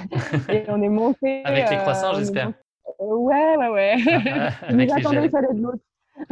et on est monté. Avec les Euh, croissants, on est j'espère. monté... Euh, ouais, ouais, ouais. Ah, ah, Je nous avec les attendais au gels. chalet de l'autre.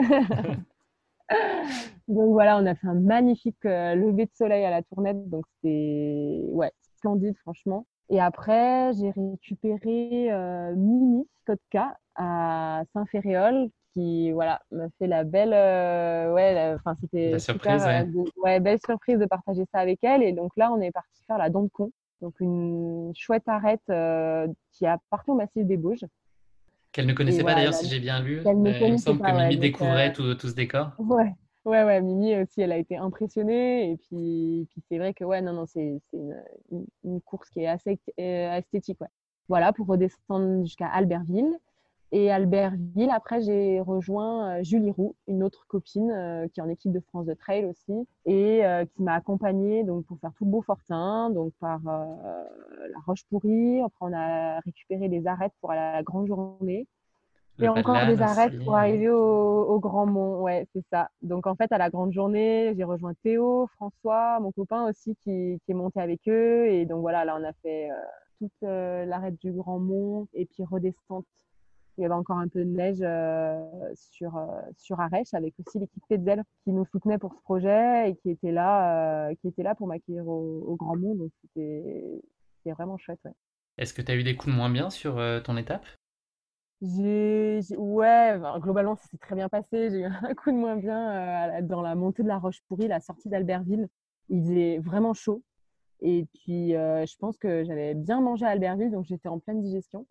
Donc voilà, on a fait un magnifique euh, lever de soleil à la Tournette. Donc c'était ouais, splendide, franchement. Et après, j'ai récupéré euh, Mimi Kotka à Saint-Féréol, qui voilà, m'a fait la belle. Euh, ouais, la- enfin, La c'était super. surprise, Euh, ouais. de- ouais, belle surprise de partager ça avec elle. Et donc là, on est parti faire la Dent de Con. Donc une chouette arête euh, qui appartient au massif des Bauges. Qu'elle ne Et connaissait pas voilà, d'ailleurs, là, si j'ai bien lu. elle ne Euh, il me connaissait semble que pas, ouais. Mimi Donc, découvrait euh, tout, tout ce décor. ouais, ouais, ouais, Mimi aussi, elle a été impressionnée. Et puis, puis c'est vrai que, ouais, non, non, c'est c'est une, une- une course qui est assez euh, esthétique, ouais. Voilà, pour redescendre jusqu'à Albertville. Et Albertville, après, j'ai rejoint euh, Julie Roux, une autre copine euh, qui est en équipe de France de trail aussi et euh, qui m'a accompagnée donc, pour faire tout le Beaufortin, donc par euh, la Roche-Pourrie. Après, on a récupéré des arêtes pour aller à la grande journée. Le Et encore Valane des arêtes aussi. pour Ouais. arriver au, au Grand Mont. Ouais, c'est ça. Donc, en fait, à la grande journée, j'ai rejoint Théo, François, mon copain aussi, qui, qui est monté avec eux. Et donc, voilà, là, on a fait euh, toute euh, l'arête du Grand Mont et puis redescente. Il y avait encore un peu de neige euh, sur, euh, sur Arèche, avec aussi l'équipe Petzel qui nous soutenait pour ce projet et qui était là, euh, qui était là pour m'accueillir au, au Grand Mont. Donc, c'était c'était vraiment chouette. Ouais. Est-ce que tu as eu des coups de moins bien sur euh, ton étape? J'ai, j'ai- ouais, enfin, globalement, ça s'est très bien passé. J'ai eu un coup de moins bien euh, à la- dans la montée de la Roche-Pourrie, la sortie d'Albertville. Il faisait vraiment chaud. Et puis, euh, je pense que j'avais bien mangé à Albertville, donc j'étais en pleine digestion.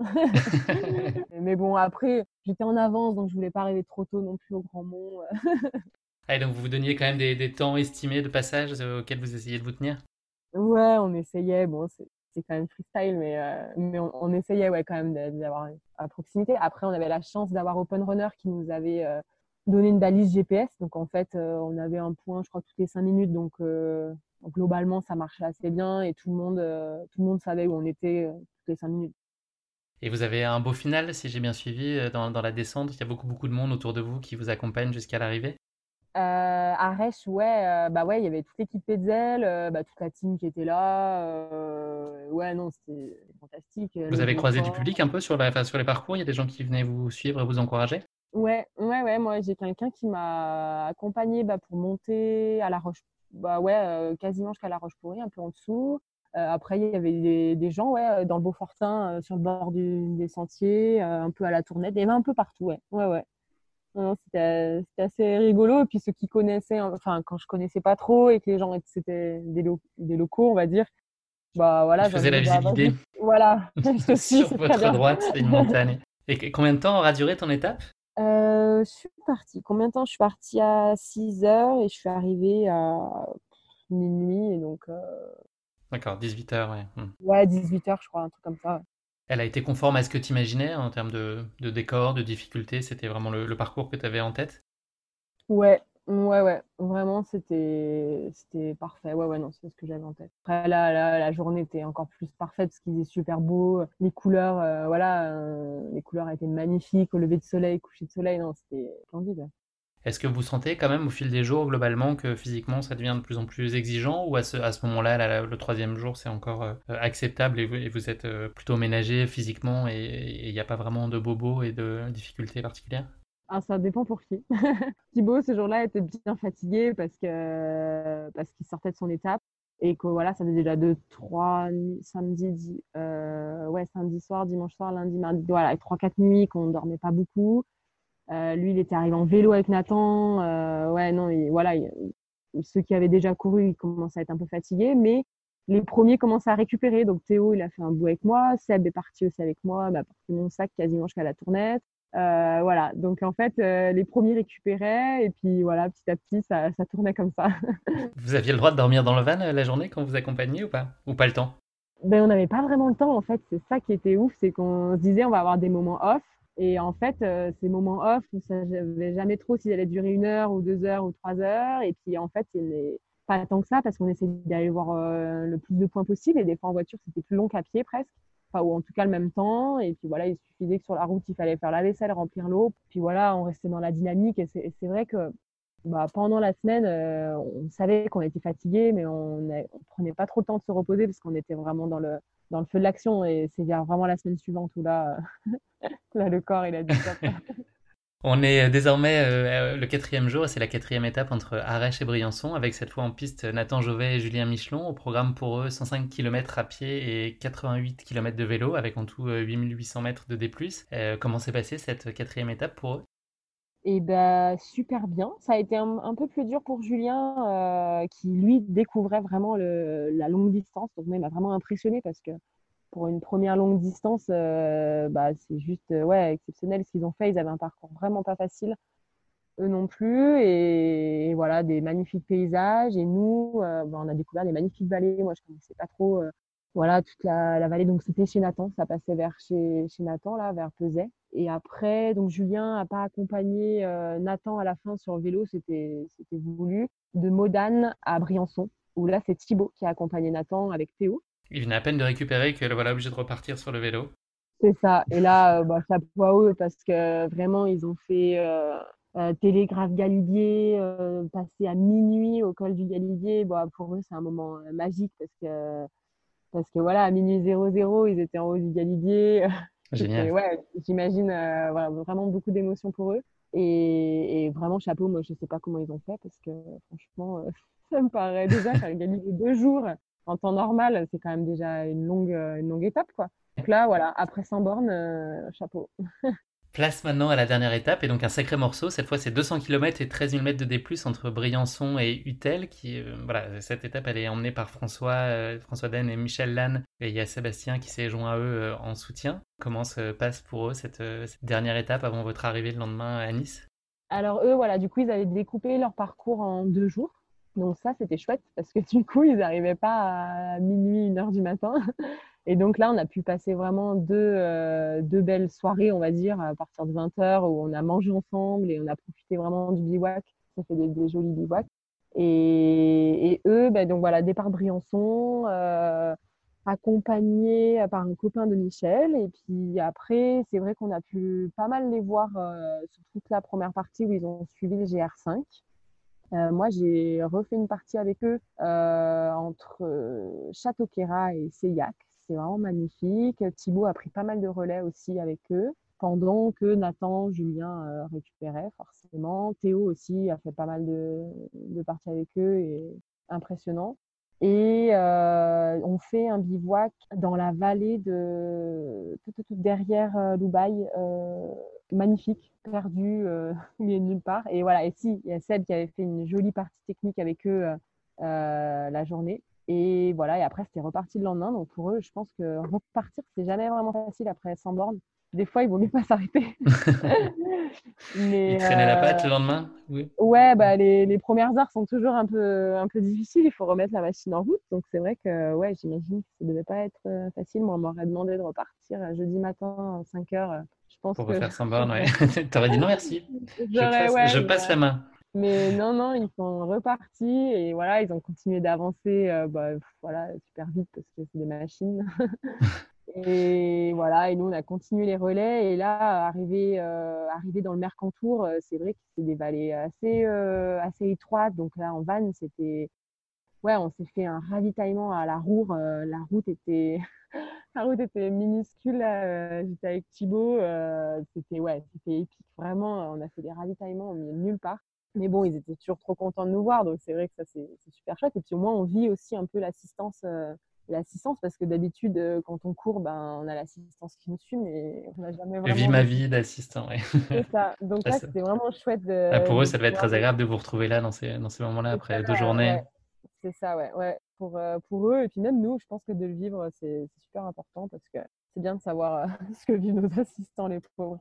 Mais bon, après, j'étais en avance, donc je voulais pas arriver trop tôt non plus au Grand Mont. Ah, et donc vous vous donniez quand même des, des temps estimés de passage euh, auxquels vous essayez de vous tenir? Ouais, on essayait. Bon, c'est c'est quand même freestyle, mais, euh, mais on, on essayait ouais, quand même de- d'avoir à proximité. Après, on avait la chance d'avoir Open Runner qui nous avait euh, donné une balise G P S. Donc, en fait, euh, on avait un point, je crois, toutes les cinq minutes. Donc, euh, globalement, ça marchait assez bien et tout le monde, euh, tout le monde savait où on était euh, toutes les cinq minutes. Et vous avez un beau final, si j'ai bien suivi, euh, dans, dans la descente. Il y a beaucoup, beaucoup de monde autour de vous qui vous accompagne jusqu'à l'arrivée. Euh, Arèche, ouais, euh, bah ouais, il y avait toute l'équipe Petzel, euh, bah, toute la team qui était là. euh, ouais, non, c'était fantastique. Vous Levée avez de croisé du corps. public un peu sur, la, enfin, sur les parcours? Il y a des gens qui venaient vous suivre et vous encourager? Ouais, ouais, ouais, moi j'ai quelqu'un qui m'a accompagné bah, pour monter à la Roche, bah ouais, euh, quasiment jusqu'à la Roche-Pourrie, un peu en dessous. Euh, après, il y avait des, des gens ouais, dans le Beaufortin, euh, sur le bord du- des sentiers, euh, un peu à la Tournette, il y avait un peu partout, ouais. Ouais, ouais. Non, non, c'était, c'était assez rigolo. Et puis ceux qui connaissaient, enfin, quand je connaissais pas trop et que les gens étaient, c'était des, lo- des locaux, on va dire, bah Je voilà, je leur faisais la disais, bah visite guidée vas-y, voilà, je te suis, sur c'est très votre bien. droite, une montagne. Et que- combien de temps aura duré ton étape? Euh, je suis partie. Combien de temps? Je suis partie à six heures et je suis arrivée à minuit. Et donc, euh, D'accord, dix-huit heures, ouais. Hmm. ouais, dix-huit heures, je crois, un truc comme ça. Elle a été conforme à ce que tu imaginais en termes de, de décor, de difficulté. C'était vraiment le, le parcours que tu avais en tête? Ouais, ouais, ouais. Vraiment, c'était, c'était parfait. Ouais, ouais, non, c'est ce que j'avais en tête. Après, là, là, la journée était encore plus parfaite parce qu'il faisait super beau. Les couleurs, euh, voilà, euh, les couleurs étaient magnifiques. Au lever de soleil, coucher de soleil, non, c'était splendide. Est-ce que vous sentez quand même au fil des jours globalement que physiquement ça devient de plus en plus exigeant, ou à ce, à ce moment-là, là, le troisième jour, c'est encore euh, acceptable et vous, et vous êtes euh, plutôt ménagé physiquement et il n'y a pas vraiment de bobos et de difficultés particulières? Ah, ça dépend pour qui. Thibaut, ce jour-là, était bien fatigué parce que parce qu'il sortait de son étape et que voilà, ça faisait déjà deux, trois nuits, samedi, di- euh, ouais, samedi soir, dimanche soir, lundi, mardi, voilà, trois, quatre nuits qu'on dormait pas beaucoup. Euh, lui, il était arrivé en vélo avec Nathan. Euh, ouais, non, et voilà, il- ceux qui avaient déjà couru, ils commençaient à être un peu fatigués, mais les premiers commençaient à récupérer. Donc Théo, il a fait un bout avec moi. Seb est parti aussi avec moi, m'a porté mon sac quasiment jusqu'à la Tournette. Euh, voilà, donc en fait, euh, les premiers récupéraient et puis voilà, petit à petit, ça, ça tournait comme ça. Vous aviez le droit de dormir dans le van euh, la journée quand vous accompagnez ou pas? Ou pas le temps? Ben, on n'avait pas vraiment le temps, en fait. C'est ça qui était ouf, c'est qu'on se disait on va avoir des moments off. Et en fait, euh, ces moments off, on ne savait jamais trop s'ils allaient durer une heure ou deux heures ou trois heures. Et puis en fait, il n'est pas tant que ça parce qu'on essayait d'aller voir euh, le plus de points possible. Et des fois en voiture, c'était plus long qu'à pied presque. Enfin, ou en tout cas le même temps. Et puis voilà, il suffisait que sur la route, il fallait faire la vaisselle, remplir l'eau. Puis voilà, on restait dans la dynamique. Et c'est, et c'est vrai que bah, pendant la semaine, euh, on savait qu'on était fatigué, mais on ne prenait pas trop le temps de se reposer parce qu'on était vraiment dans le, dans le feu de l'action. Et c'est vraiment la semaine suivante où là, là le corps, il a dit stop. On est désormais euh, le quatrième jour et c'est la quatrième étape entre Arèche et Briançon, avec cette fois en piste Nathan Jovet et Julien Michelon. Au programme pour eux cent cinq kilomètres à pied et quatre-vingt-huit kilomètres de vélo, avec en tout euh, huit mille huit cents mètres de D plus. Euh, comment s'est passée cette quatrième étape pour eux? Et ben super bien. Ça a été un, un peu plus dur pour Julien, euh, qui lui découvrait vraiment le, la longue distance. Donc, moi, il m'a vraiment impressionné parce que pour une première longue distance, euh, bah, c'est juste euh, ouais, exceptionnel ce qu'ils ont fait. Ils avaient un parcours vraiment pas facile, eux non plus. Et, et voilà, des magnifiques paysages. Et nous, euh, bah, on a découvert des magnifiques vallées. Moi, je connaissais pas trop euh, voilà, toute la, la vallée. Donc, c'était chez Nathan. Ça passait vers chez, chez Nathan, là, vers Peuzet. Et après, donc Julien n'a pas accompagné euh, Nathan à la fin sur le vélo, c'était, c'était voulu, de Modane à Briançon, où là, c'est Thibaut qui a accompagné Nathan avec Théo. Il venait à peine de récupérer que le voilà obligé de repartir sur le vélo. C'est ça. Et là, euh, bah, chapeau à eux parce que vraiment, ils ont fait euh, euh, Télégraphe Galibier, euh, passer à minuit au col du Galibier. Bah, pour eux, c'est un moment euh, magique parce que, parce que voilà, à minuit zéro zéro, ils étaient en haut du Galibier. C'était, Génial. ouais, j'imagine euh, voilà, vraiment beaucoup d'émotions pour eux. Et, et vraiment, chapeau, moi, je sais pas comment ils ont fait parce que franchement, euh, ça me paraît déjà faire le Galibier deux jours en temps normal, c'est quand même déjà une longue, euh, une longue étape, quoi. Donc là, voilà, après cent bornes, euh, chapeau. Place maintenant à la dernière étape, et donc un sacré morceau. Cette fois, c'est deux cents kilomètres et treize mille mètres de D plus, entre Briançon et Utel. Qui, euh, voilà, cette étape, elle est emmenée par François, euh, François Den et Michel Lannes. Et il y a Sébastien qui s'est joint à eux euh, en soutien. Comment se passe pour eux cette, euh, cette dernière étape avant votre arrivée le lendemain à Nice? Alors eux, voilà, du coup, ils avaient découpé leur parcours en deux jours. Donc ça, c'était chouette parce que du coup, ils n'arrivaient pas à minuit, une heure du matin. Et donc là, on a pu passer vraiment deux, euh, deux belles soirées, on va dire, à partir de vingt heures, où on a mangé ensemble et on a profité vraiment du bivouac. Ça fait des, des jolis bivouacs. Et, et eux, ben, donc voilà, départ Briançon, euh, accompagnés par un copain de Michel. Et puis après, c'est vrai qu'on a pu pas mal les voir euh, sur toute la première partie où ils ont suivi le G R cinq. Euh, moi, j'ai refait une partie avec eux euh, entre euh, Château-Queyras et Seillac. C'est vraiment magnifique. Thibaut a pris pas mal de relais aussi avec eux, pendant que Nathan, Julien euh, récupéraient forcément. Théo aussi a fait pas mal de, de parties avec eux et impressionnant. Et euh, on fait un bivouac dans la vallée de tout, tout, tout derrière euh, Loubaï, euh, magnifique, perdu, euh, il est nulle part. Et voilà, et si, il y a Seb qui avait fait une jolie partie technique avec eux euh, euh, la journée. Et voilà, et après, c'était reparti le lendemain. Donc pour eux, je pense que repartir, c'est jamais vraiment facile après cent bornes. Des fois, il vaut mieux pas s'arrêter. Il Mais traînait la euh, patte le lendemain? Oui. ouais, bah, les, les premières heures sont toujours un peu, un peu difficiles. Il faut remettre la machine en route. Donc c'est vrai que ouais, j'imagine que ça devait pas être euh, facile. Moi, on m'aurait demandé de repartir euh, jeudi matin à cinq heures. Euh, Je pense Pour que refaire cent bornes, ouais. j'aurais, T'aurais dit non merci. Je j'aurais- passe, ouais, je passe la main. mais non, non, ils sont repartis et voilà, ils ont continué d'avancer euh, bah, voilà, super vite parce que c'est des machines. Et voilà, et nous, on a continué les relais. Et là, arrivé, euh, arrivé dans le Mercantour, euh, c'est vrai que c'est des vallées assez, euh, assez étroites. Donc là, en van, c'était. Ouais, on s'est fait un ravitaillement à la Roure. Euh, la route était, la route était minuscule. Là. Euh, j'étais avec Thibaut. Euh, c'était ouais, c'était épique. Vraiment, on a fait des ravitaillements au milieu de nulle part. Mais bon, ils étaient toujours trop contents de nous voir. Donc c'est vrai que ça, c'est c'est super chouette. Et puis au moins, on vit aussi un peu l'assistance. Euh, l'assistance parce que d'habitude euh, quand on court ben on a l'assistance qui nous suit mais on n'a jamais Vie vraiment ma de vie d'assistant, ouais. c'est ça donc Ah, là ça- c'était vraiment chouette ah, de, pour eux, de ça devait être pouvoir très agréable de vous retrouver là dans ces, dans ces moments-là c'est ça, après deux journées. ouais c'est ça ouais ouais pour euh, pour eux et puis même nous je pense que de le vivre c'est c'est super important parce que c'est bien de savoir euh, ce que vivent nos assistants les pauvres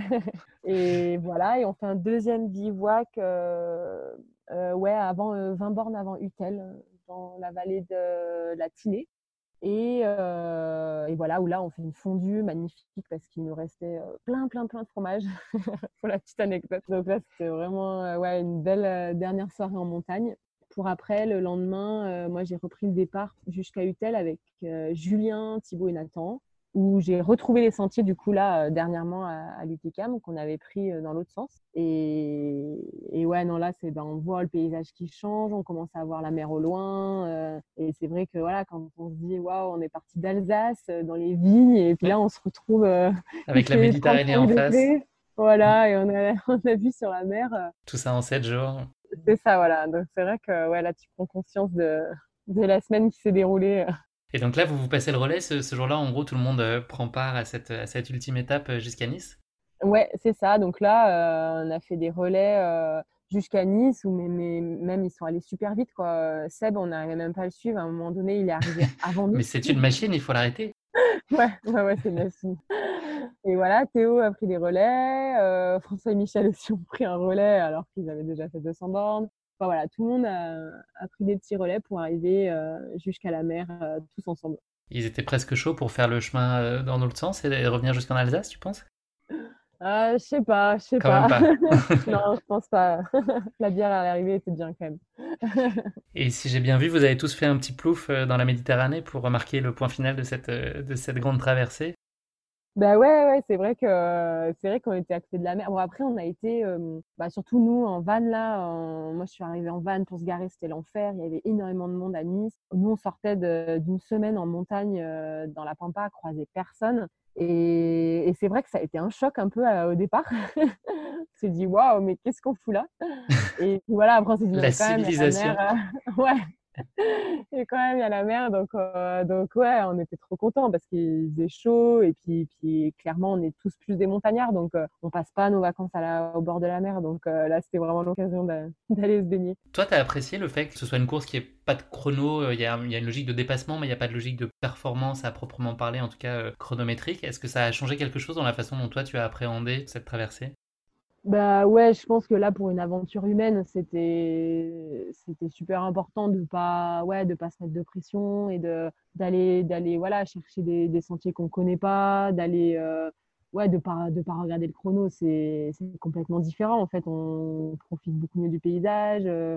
et voilà et on fait un deuxième bivouac euh, euh, ouais avant euh, vingt bornes avant Utel dans la vallée de la Tinée. Et, euh, et voilà, où là, on fait une fondue magnifique parce qu'il nous restait euh, plein, plein, plein de fromage pour la petite anecdote. Donc là, c'était vraiment euh, ouais, une belle euh, dernière soirée en montagne. Pour après, le lendemain, euh, moi, j'ai repris le départ jusqu'à Utel avec euh, Julien, Thibaut et Nathan, où j'ai retrouvé les sentiers, du coup, là, euh, dernièrement à, à l'U T C A M, qu'on avait pris euh, dans l'autre sens. Et, et ouais, non, là, c'est, ben, on voit le paysage qui change, on commence à voir la mer au loin. Euh, et c'est vrai que, voilà, quand on se dit, waouh, on est parti d'Alsace, euh, dans les vignes, et puis là, on se retrouve, euh, il Avec la fait Méditerranée en trente-cinq face, degrés. Voilà, et on a, on a vu sur la mer. Euh, tout ça en sept jours. c'est ça, voilà. Donc, c'est vrai que, ouais, là, tu prends conscience de, de la semaine qui s'est déroulée. Et donc là, vous vous passez le relais ce, ce jour-là. En gros, tout le monde euh, prend part à cette, à cette ultime étape euh, jusqu'à Nice. Ouais, c'est ça. Donc là, euh, on a fait des relais euh, jusqu'à Nice, où mais, mais, même ils sont allés super vite, quoi. Seb, on n'arrivait même pas à le suivre. À un moment donné, il est arrivé avant Mais nous. c'est une machine, il faut l'arrêter. Ouais, ouais, ouais, c'est une machine. Et voilà, Théo a pris des relais. Euh, François et Michel aussi ont pris un relais alors qu'ils avaient déjà fait deux cents bornes. Enfin voilà, tout le monde a, a pris des petits relais pour arriver euh, jusqu'à la mer euh, tous ensemble. Ils étaient presque chauds pour faire le chemin euh, dans l'autre sens et revenir jusqu'en Alsace, tu penses? Euh, je sais pas, je sais Quand même pas. pas. Non, je pense pas. La bière à l'arrivée était bien quand même. Et si j'ai bien vu, vous avez tous fait un petit plouf euh, dans la Méditerranée pour remarquer le point final de cette, euh, de cette grande traversée. Bah ouais, ouais, c'est vrai que c'est vrai qu'on était à côté de la mer. Bon après on a été, euh, bah surtout nous en van là. en- Moi je suis arrivée en van pour se garer, c'était l'enfer. Il y avait énormément de monde à Nice. Nous on sortait de- d'une semaine en montagne euh, dans la Pampa, à croiser personne. Et, et c'est vrai que ça a été un choc un peu euh, au départ. On s'est dit waouh, mais qu'est-ce qu'on fout là? Et puis voilà, après on s'est dit non La mais quand même il y a la civilisation. mer. euh, Ouais. Et quand même, il y a la mer, donc, euh, donc ouais, on était trop contents parce qu'il faisait chaud et puis, puis clairement, on est tous plus des montagnards, donc euh, on passe pas nos vacances à la, au bord de la mer, donc euh, là, c'était vraiment l'occasion d'a- d'aller se baigner. Toi, tu as apprécié le fait que ce soit une course qui n'ait pas de chrono, euh, il y, a, il y a une logique de dépassement, mais il n'y a pas de logique de performance à proprement parler, en tout cas euh, chronométrique. Est-ce que ça a changé quelque chose dans la façon dont toi tu as appréhendé cette traversée? Bah ouais, je pense que là, pour une aventure humaine, c'était c'était super important de pas ouais de pas se mettre de pression et de d'aller d'aller voilà chercher des, des sentiers qu'on connaît pas, d'aller euh, ouais de pas de pas regarder le chrono, c'est c'est complètement différent en fait. On profite beaucoup mieux du paysage, euh,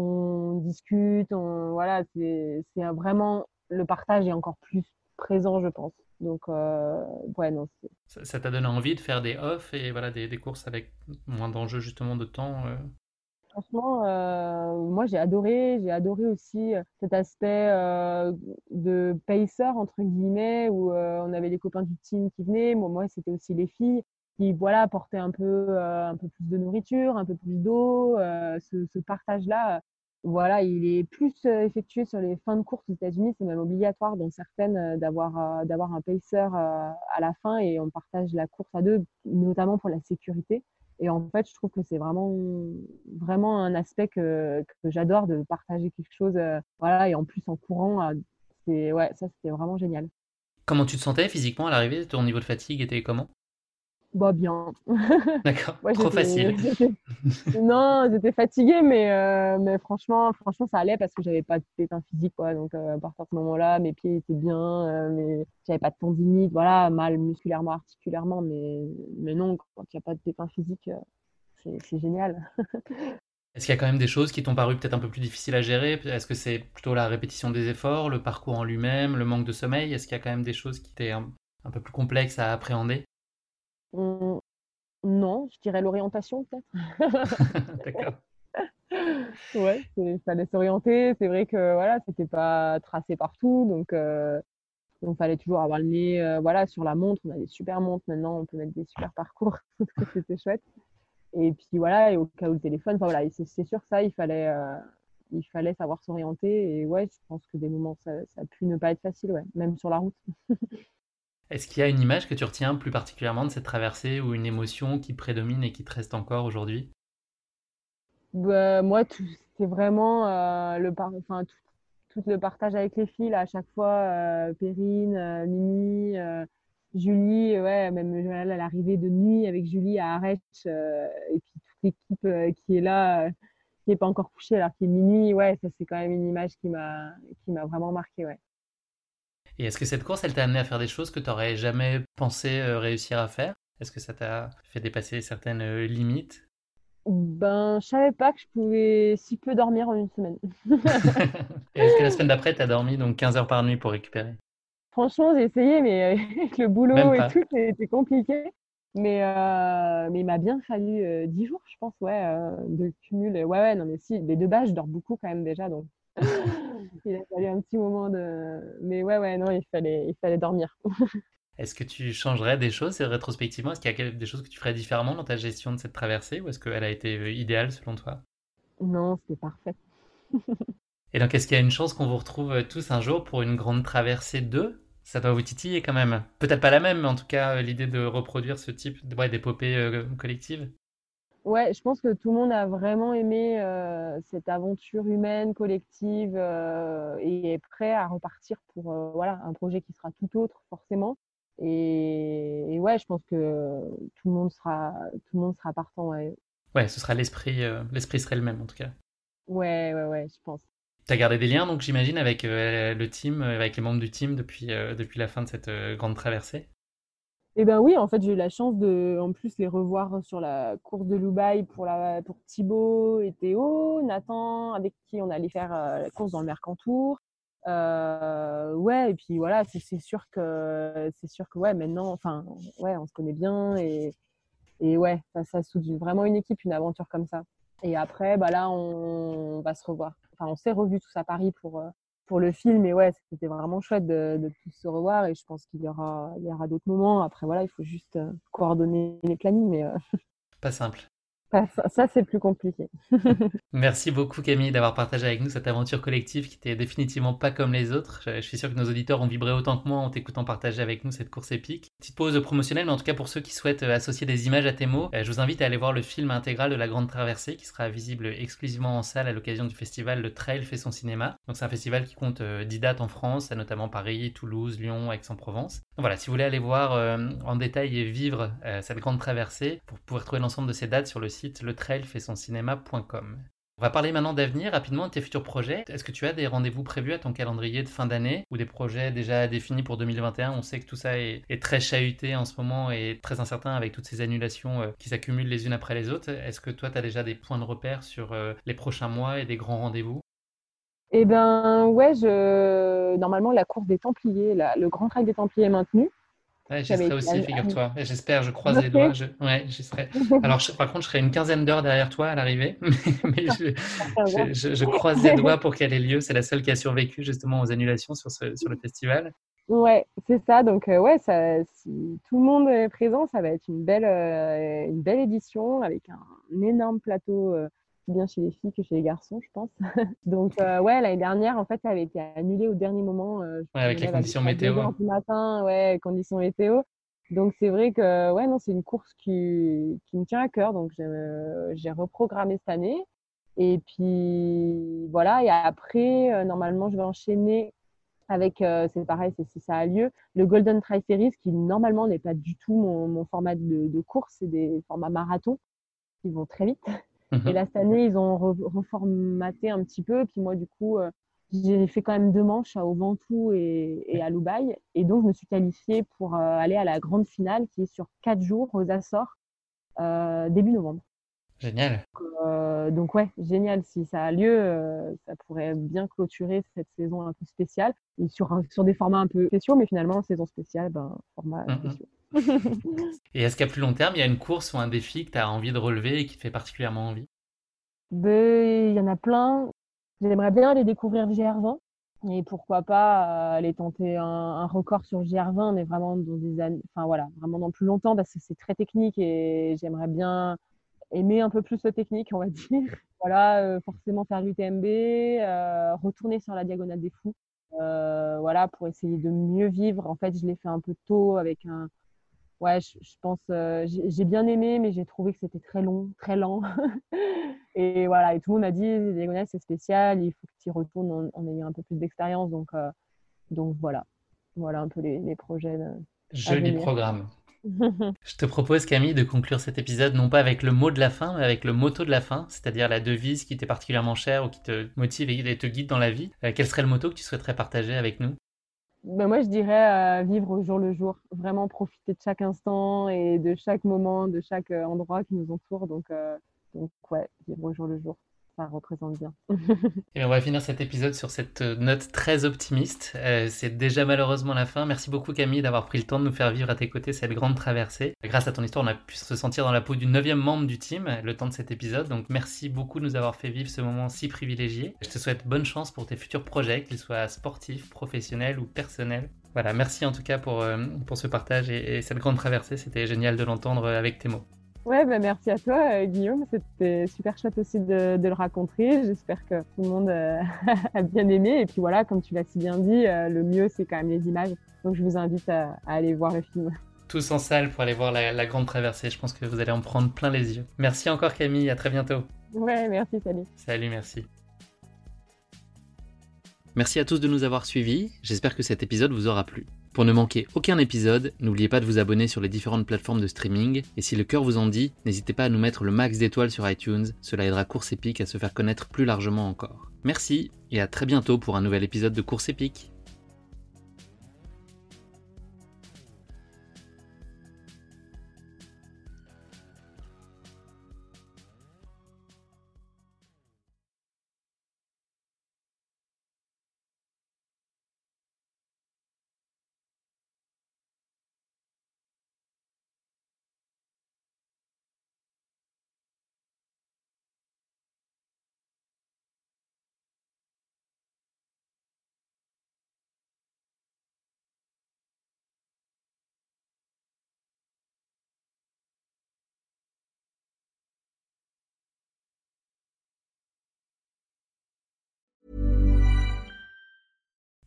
on discute, on voilà c'est c'est un- vraiment le partage est encore plus présent, je pense. Donc euh, ouais non Ça ça t'a donné envie de faire des off et voilà, des, des courses avec moins d'enjeux justement de temps euh. Franchement, euh, moi j'ai adoré, j'ai adoré aussi euh, cet aspect euh, de pacer entre guillemets où euh, on avait les copains du team qui venaient, moi, moi c'était aussi les filles qui voilà portaient un peu euh, un peu plus de nourriture, un peu plus d'eau. euh, ce, ce partage-là, euh, voilà, il est plus euh, effectué sur les fins de course aux États-Unis, c'est même obligatoire dans certaines euh, d'avoir euh, d'avoir un pacer euh, à la fin et on partage la course à deux, notamment pour la sécurité. Et en fait, je trouve que c'est vraiment, vraiment un aspect que, que j'adore de partager quelque chose. euh, voilà, et en plus en courant, euh, c'est, ouais, ça c'était vraiment génial. Comment tu te sentais physiquement à l'arrivée? Ton niveau de fatigue était comment? Bah bien. D'accord, Moi trop j'étais, facile. j'étais- non, j'étais fatiguée, mais, euh, mais franchement, franchement, ça allait parce que j'avais pas de pépin physique, quoi. Donc euh, à partir de ce moment-là, mes pieds étaient bien, euh, mais j'avais pas de tendinite, voilà, mal musculairement, articulairement, mais, mais non, quand il n'y a pas de pépin physique, euh, c'est, c'est génial. Est-ce qu'il y a quand même des choses qui t'ont paru peut-être un peu plus difficiles à gérer? Est-ce que c'est plutôt la répétition des efforts, le parcours en lui-même, le manque de sommeil? Est-ce qu'il y a quand même des choses qui étaient un, un peu plus complexes à appréhender? On- Non, je dirais l'orientation peut-être. D'accord. Ouais, il fallait s'orienter. C'est vrai que voilà, c'était pas tracé partout, donc euh, donc fallait toujours avoir le nez euh, voilà sur la montre. On a des super montres maintenant, on peut mettre des super parcours, donc c'était chouette. Et puis voilà, et au cas où le téléphone, enfin voilà, et c'est c'est sûr que ça, il fallait euh, il fallait savoir s'orienter. Et ouais, je pense que des moments ça, ça a pu ne pas être facile, ouais, même sur la route. Est-ce qu'il y a une image que tu retiens plus particulièrement de cette traversée ou une émotion qui prédomine et qui te reste encore aujourd'hui? Bah, moi, tout- c'était vraiment euh, le par... enfin, tout, tout le partage avec les filles, là, à chaque fois, euh, Perrine, euh, Mimi, euh, Julie, ouais, même euh, là, l'arrivée de nuit avec Julie à Arèche, euh, et puis toute l'équipe euh, qui est là, euh, qui n'est pas encore couchée alors qu'il est minuit, ouais, ça c'est quand même une image qui m'a qui m'a vraiment marqué, ouais. Et est-ce que cette course, elle t'a amené à faire des choses que tu n'aurais jamais pensé euh, réussir à faire? Est-ce que ça t'a fait dépasser certaines euh, limites? Ben, je savais pas que je pouvais si peu dormir en une semaine. Et est-ce que la semaine d'après, tu as dormi donc quinze heures par nuit pour récupérer? Franchement, j'ai essayé, mais euh, avec le Même boulot et pas. tout, c'était compliqué. Mais, euh, mais il m'a bien fallu euh, dix jours, je pense, ouais, euh, de cumul. Ouais, ouais, non, mais si, mais de base, je dors beaucoup quand même déjà, donc il a fallu un petit moment de. Mais ouais, ouais, non, il fallait, il fallait dormir. Est-ce que tu changerais des choses euh, rétrospectivement? Est-ce qu'il y a quel- des choses que tu ferais différemment dans ta gestion de cette traversée ou est-ce qu'elle a été euh, idéale selon toi? Non, c'était parfait. Et donc, est-ce qu'il y a une chance qu'on vous retrouve euh, tous un jour pour une grande traversée deux? Ça doit vous titiller quand même. Peut-être pas la même, mais en tout cas, euh, l'idée de reproduire ce type de- ouais, d'épopée euh, collective. Ouais, je pense que tout le monde a vraiment aimé euh, cette aventure humaine, collective, euh, et est prêt à repartir pour euh, voilà, un projet qui sera tout autre, forcément. Et, et ouais, je pense que tout le monde sera, tout le monde sera partant. Ouais, Ouais, ce sera l'esprit, euh, l'esprit serait le même en tout cas. ouais, ouais, ouais, je pense. T'as gardé des liens, donc j'imagine, avec euh, le team, euh, avec les membres du team depuis, euh, depuis la fin de cette euh, grande traversée. Et ben oui, en fait, j'ai eu la chance de, en plus, les revoir sur la course de Dubaï pour, la, pour Thibaut et Théo, Nathan, avec qui on allait faire euh, la course dans le Mercantour. Euh, ouais, et puis voilà, c'est, c'est sûr que, c'est sûr que ouais, maintenant, enfin, ouais, on se connaît bien et, et ouais, ça, ça soude vraiment une équipe, une aventure comme ça. Et après, bah là, on, on va se revoir. Enfin, on s'est revus tous à Paris pour, euh, pour le film. Et ouais, c'était vraiment chouette de, de tous se revoir. Et je pense qu'il y aura, il y aura d'autres moments. Après, voilà, il faut juste euh, coordonner les plannings. Mais euh, Pas simple. ça, ça, c'est plus compliqué. Merci beaucoup Camille d'avoir partagé avec nous cette aventure collective qui était définitivement pas comme les autres. Je, je suis sûr que nos auditeurs ont vibré autant que moi en t'écoutant partager avec nous cette course épique. Petite pause promotionnelle, mais en tout cas pour ceux qui souhaitent associer des images à tes mots, je vous invite à aller voir le film intégral de La Grande Traversée qui sera visible exclusivement en salle à l'occasion du festival Le Trail fait son cinéma. Donc c'est un festival qui compte dix dates en France, notamment Paris, Toulouse, Lyon, Aix-en-Provence. Donc voilà, si vous voulez aller voir euh, en détail et vivre euh, cette grande traversée, vous pouvez retrouver l'ensemble de ces dates sur le site le trail fait son cinéma point com. On va parler maintenant d'avenir, rapidement de tes futurs projets. Est-ce que tu as des rendez-vous prévus à ton calendrier de fin d'année ou des projets déjà définis pour deux mille vingt et un? On sait que tout ça est, est très chahuté en ce moment et très incertain avec toutes ces annulations euh, qui s'accumulent les unes après les autres. Est-ce que toi, tu as déjà des points de repère sur euh, les prochains mois et des grands rendez-vous? Eh ben ouais, je... normalement, la course des Templiers, la... le Grand Trail des Templiers est maintenu. Ouais, j'y Ça avait serai été aussi, figure-toi. Et j'espère, je croise les doigts. bloqué. Je... Ouais, j'y serai. Alors, je- par contre, je serai une quinzaine d'heures derrière toi à l'arrivée, mais, mais je, je, je- je croise les doigts pour qu'elle ait lieu. C'est la seule qui a survécu justement aux annulations sur, ce, sur le festival. Ouais, c'est ça. Donc, euh, ouais, ça, si tout le monde est présent, ça va être une belle, euh, une belle édition avec un, un énorme plateau, euh, aussi bien chez les filles que chez les garçons, je pense. Donc, euh, ouais, l'année dernière, en fait, ça avait été annulé au dernier moment. Euh, Ouais, je me avec les lève à conditions deux météo. heures du matin, ouais, conditions météo. Donc, c'est vrai que, ouais, non, c'est une course qui, qui me tient à cœur. Donc, j'ai, euh, j'ai reprogrammé cette année. Et puis, voilà. Et après, euh, normalement, je vais enchaîner avec, euh, c'est pareil, c'est, si ça a lieu, le Golden Trail Series, qui normalement n'est pas du tout mon, mon format de, de course, c'est des formats marathon qui vont très vite. Et Mhm. là, cette année, ils ont re- reformaté un petit peu. Puis moi, du coup, euh, j'ai fait quand même deux manches à- au Ventoux et, et à Loubæ. Et donc, je me suis qualifiée pour euh, aller à la grande finale qui est sur quatre jours aux Açores, euh, début novembre. Génial. Euh, donc ouais, génial. Si ça a lieu, euh, ça pourrait bien clôturer cette saison un peu spéciale. Et sur, un- sur des formats un peu spéciaux, mais finalement, saison spéciale, ben, format Mhm. spéciaux. Et est-ce qu'à plus long terme, il y a une course ou un défi que tu as envie de relever et qui te fait particulièrement envie? Ben, il y en a plein. J'aimerais bien aller découvrir le G R vingt. Et pourquoi pas euh, aller tenter un, un record sur le G R vingt, mais vraiment dans des années, enfin voilà, vraiment dans plus longtemps, parce que c'est très technique et j'aimerais bien aimer un peu plus le technique, on va dire. Voilà, euh, forcément faire l'U T M B, euh, retourner sur la Diagonale des Fous, euh, voilà, pour essayer de mieux vivre. En fait, je l'ai fait un peu tôt avec un, ouais, je, je pense, euh, j'ai j'ai bien aimé, mais j'ai trouvé que c'était très long, très lent. Et voilà, et tout le monde m'a dit, les Diagonales, c'est spécial, il faut que tu y retournes en, en ayant un peu plus d'expérience. Donc, euh, donc voilà, voilà un peu les, les projets de- à Joli venir. programme. Je te propose, Camille, de conclure cet épisode non pas avec le mot de la fin, mais avec le motto de la fin, c'est-à-dire la devise qui t'est particulièrement chère ou qui te motive et te guide dans la vie. Euh, quel serait le motto que tu souhaiterais partager avec nous? Ben moi, je dirais euh, vivre au jour le jour, vraiment profiter de chaque instant et de chaque moment, de chaque euh, endroit qui nous entoure. Donc, euh, donc, ouais, vivre au jour le jour, ça représente bien. Et on va finir cet épisode sur cette note très optimiste. Euh, c'est déjà malheureusement la fin. Merci beaucoup Camille d'avoir pris le temps de nous faire vivre à tes côtés cette grande traversée. Grâce à ton histoire, on a pu se sentir dans la peau du neuvième membre du team le temps de cet épisode. Donc merci beaucoup de nous avoir fait vivre ce moment si privilégié. Je te souhaite bonne chance pour tes futurs projets, qu'ils soient sportifs, professionnels ou personnels. Voilà, merci en tout cas pour, euh, pour ce partage et, et cette grande traversée. C'était génial de l'entendre avec tes mots. Ouais, ben merci à toi, euh, Guillaume. C'était super chouette aussi de, de le raconter. J'espère que tout le monde euh, a bien aimé. Et puis voilà, comme tu l'as si bien dit, euh, le mieux, c'est quand même les images. Donc je vous invite à, à aller voir le film. Tous en salle pour aller voir la, la grande traversée. Je pense que vous allez en prendre plein les yeux. Merci encore Camille, à très bientôt. Ouais, merci, salut. Salut, merci. Merci à tous de nous avoir suivis. J'espère que cet épisode vous aura plu. Pour ne manquer aucun épisode, n'oubliez pas de vous abonner sur les différentes plateformes de streaming. Et si le cœur vous en dit, n'hésitez pas à nous mettre le max d'étoiles sur iTunes. Cela aidera Course Épique à se faire connaître plus largement encore. Merci et à très bientôt pour un nouvel épisode de Course Épique.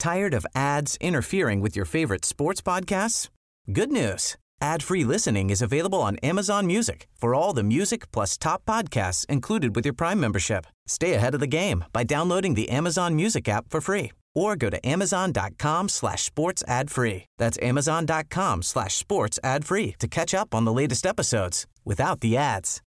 Tired of ads interfering with your favorite sports podcasts? Good news. Ad-free listening is available on Amazon Music for all the music plus top podcasts included with your Prime membership. Stay ahead of the game by downloading the Amazon Music app for free or go to amazon.com slash sports ad free. That's amazon.com slash sports ad free to catch up on the latest episodes without the ads.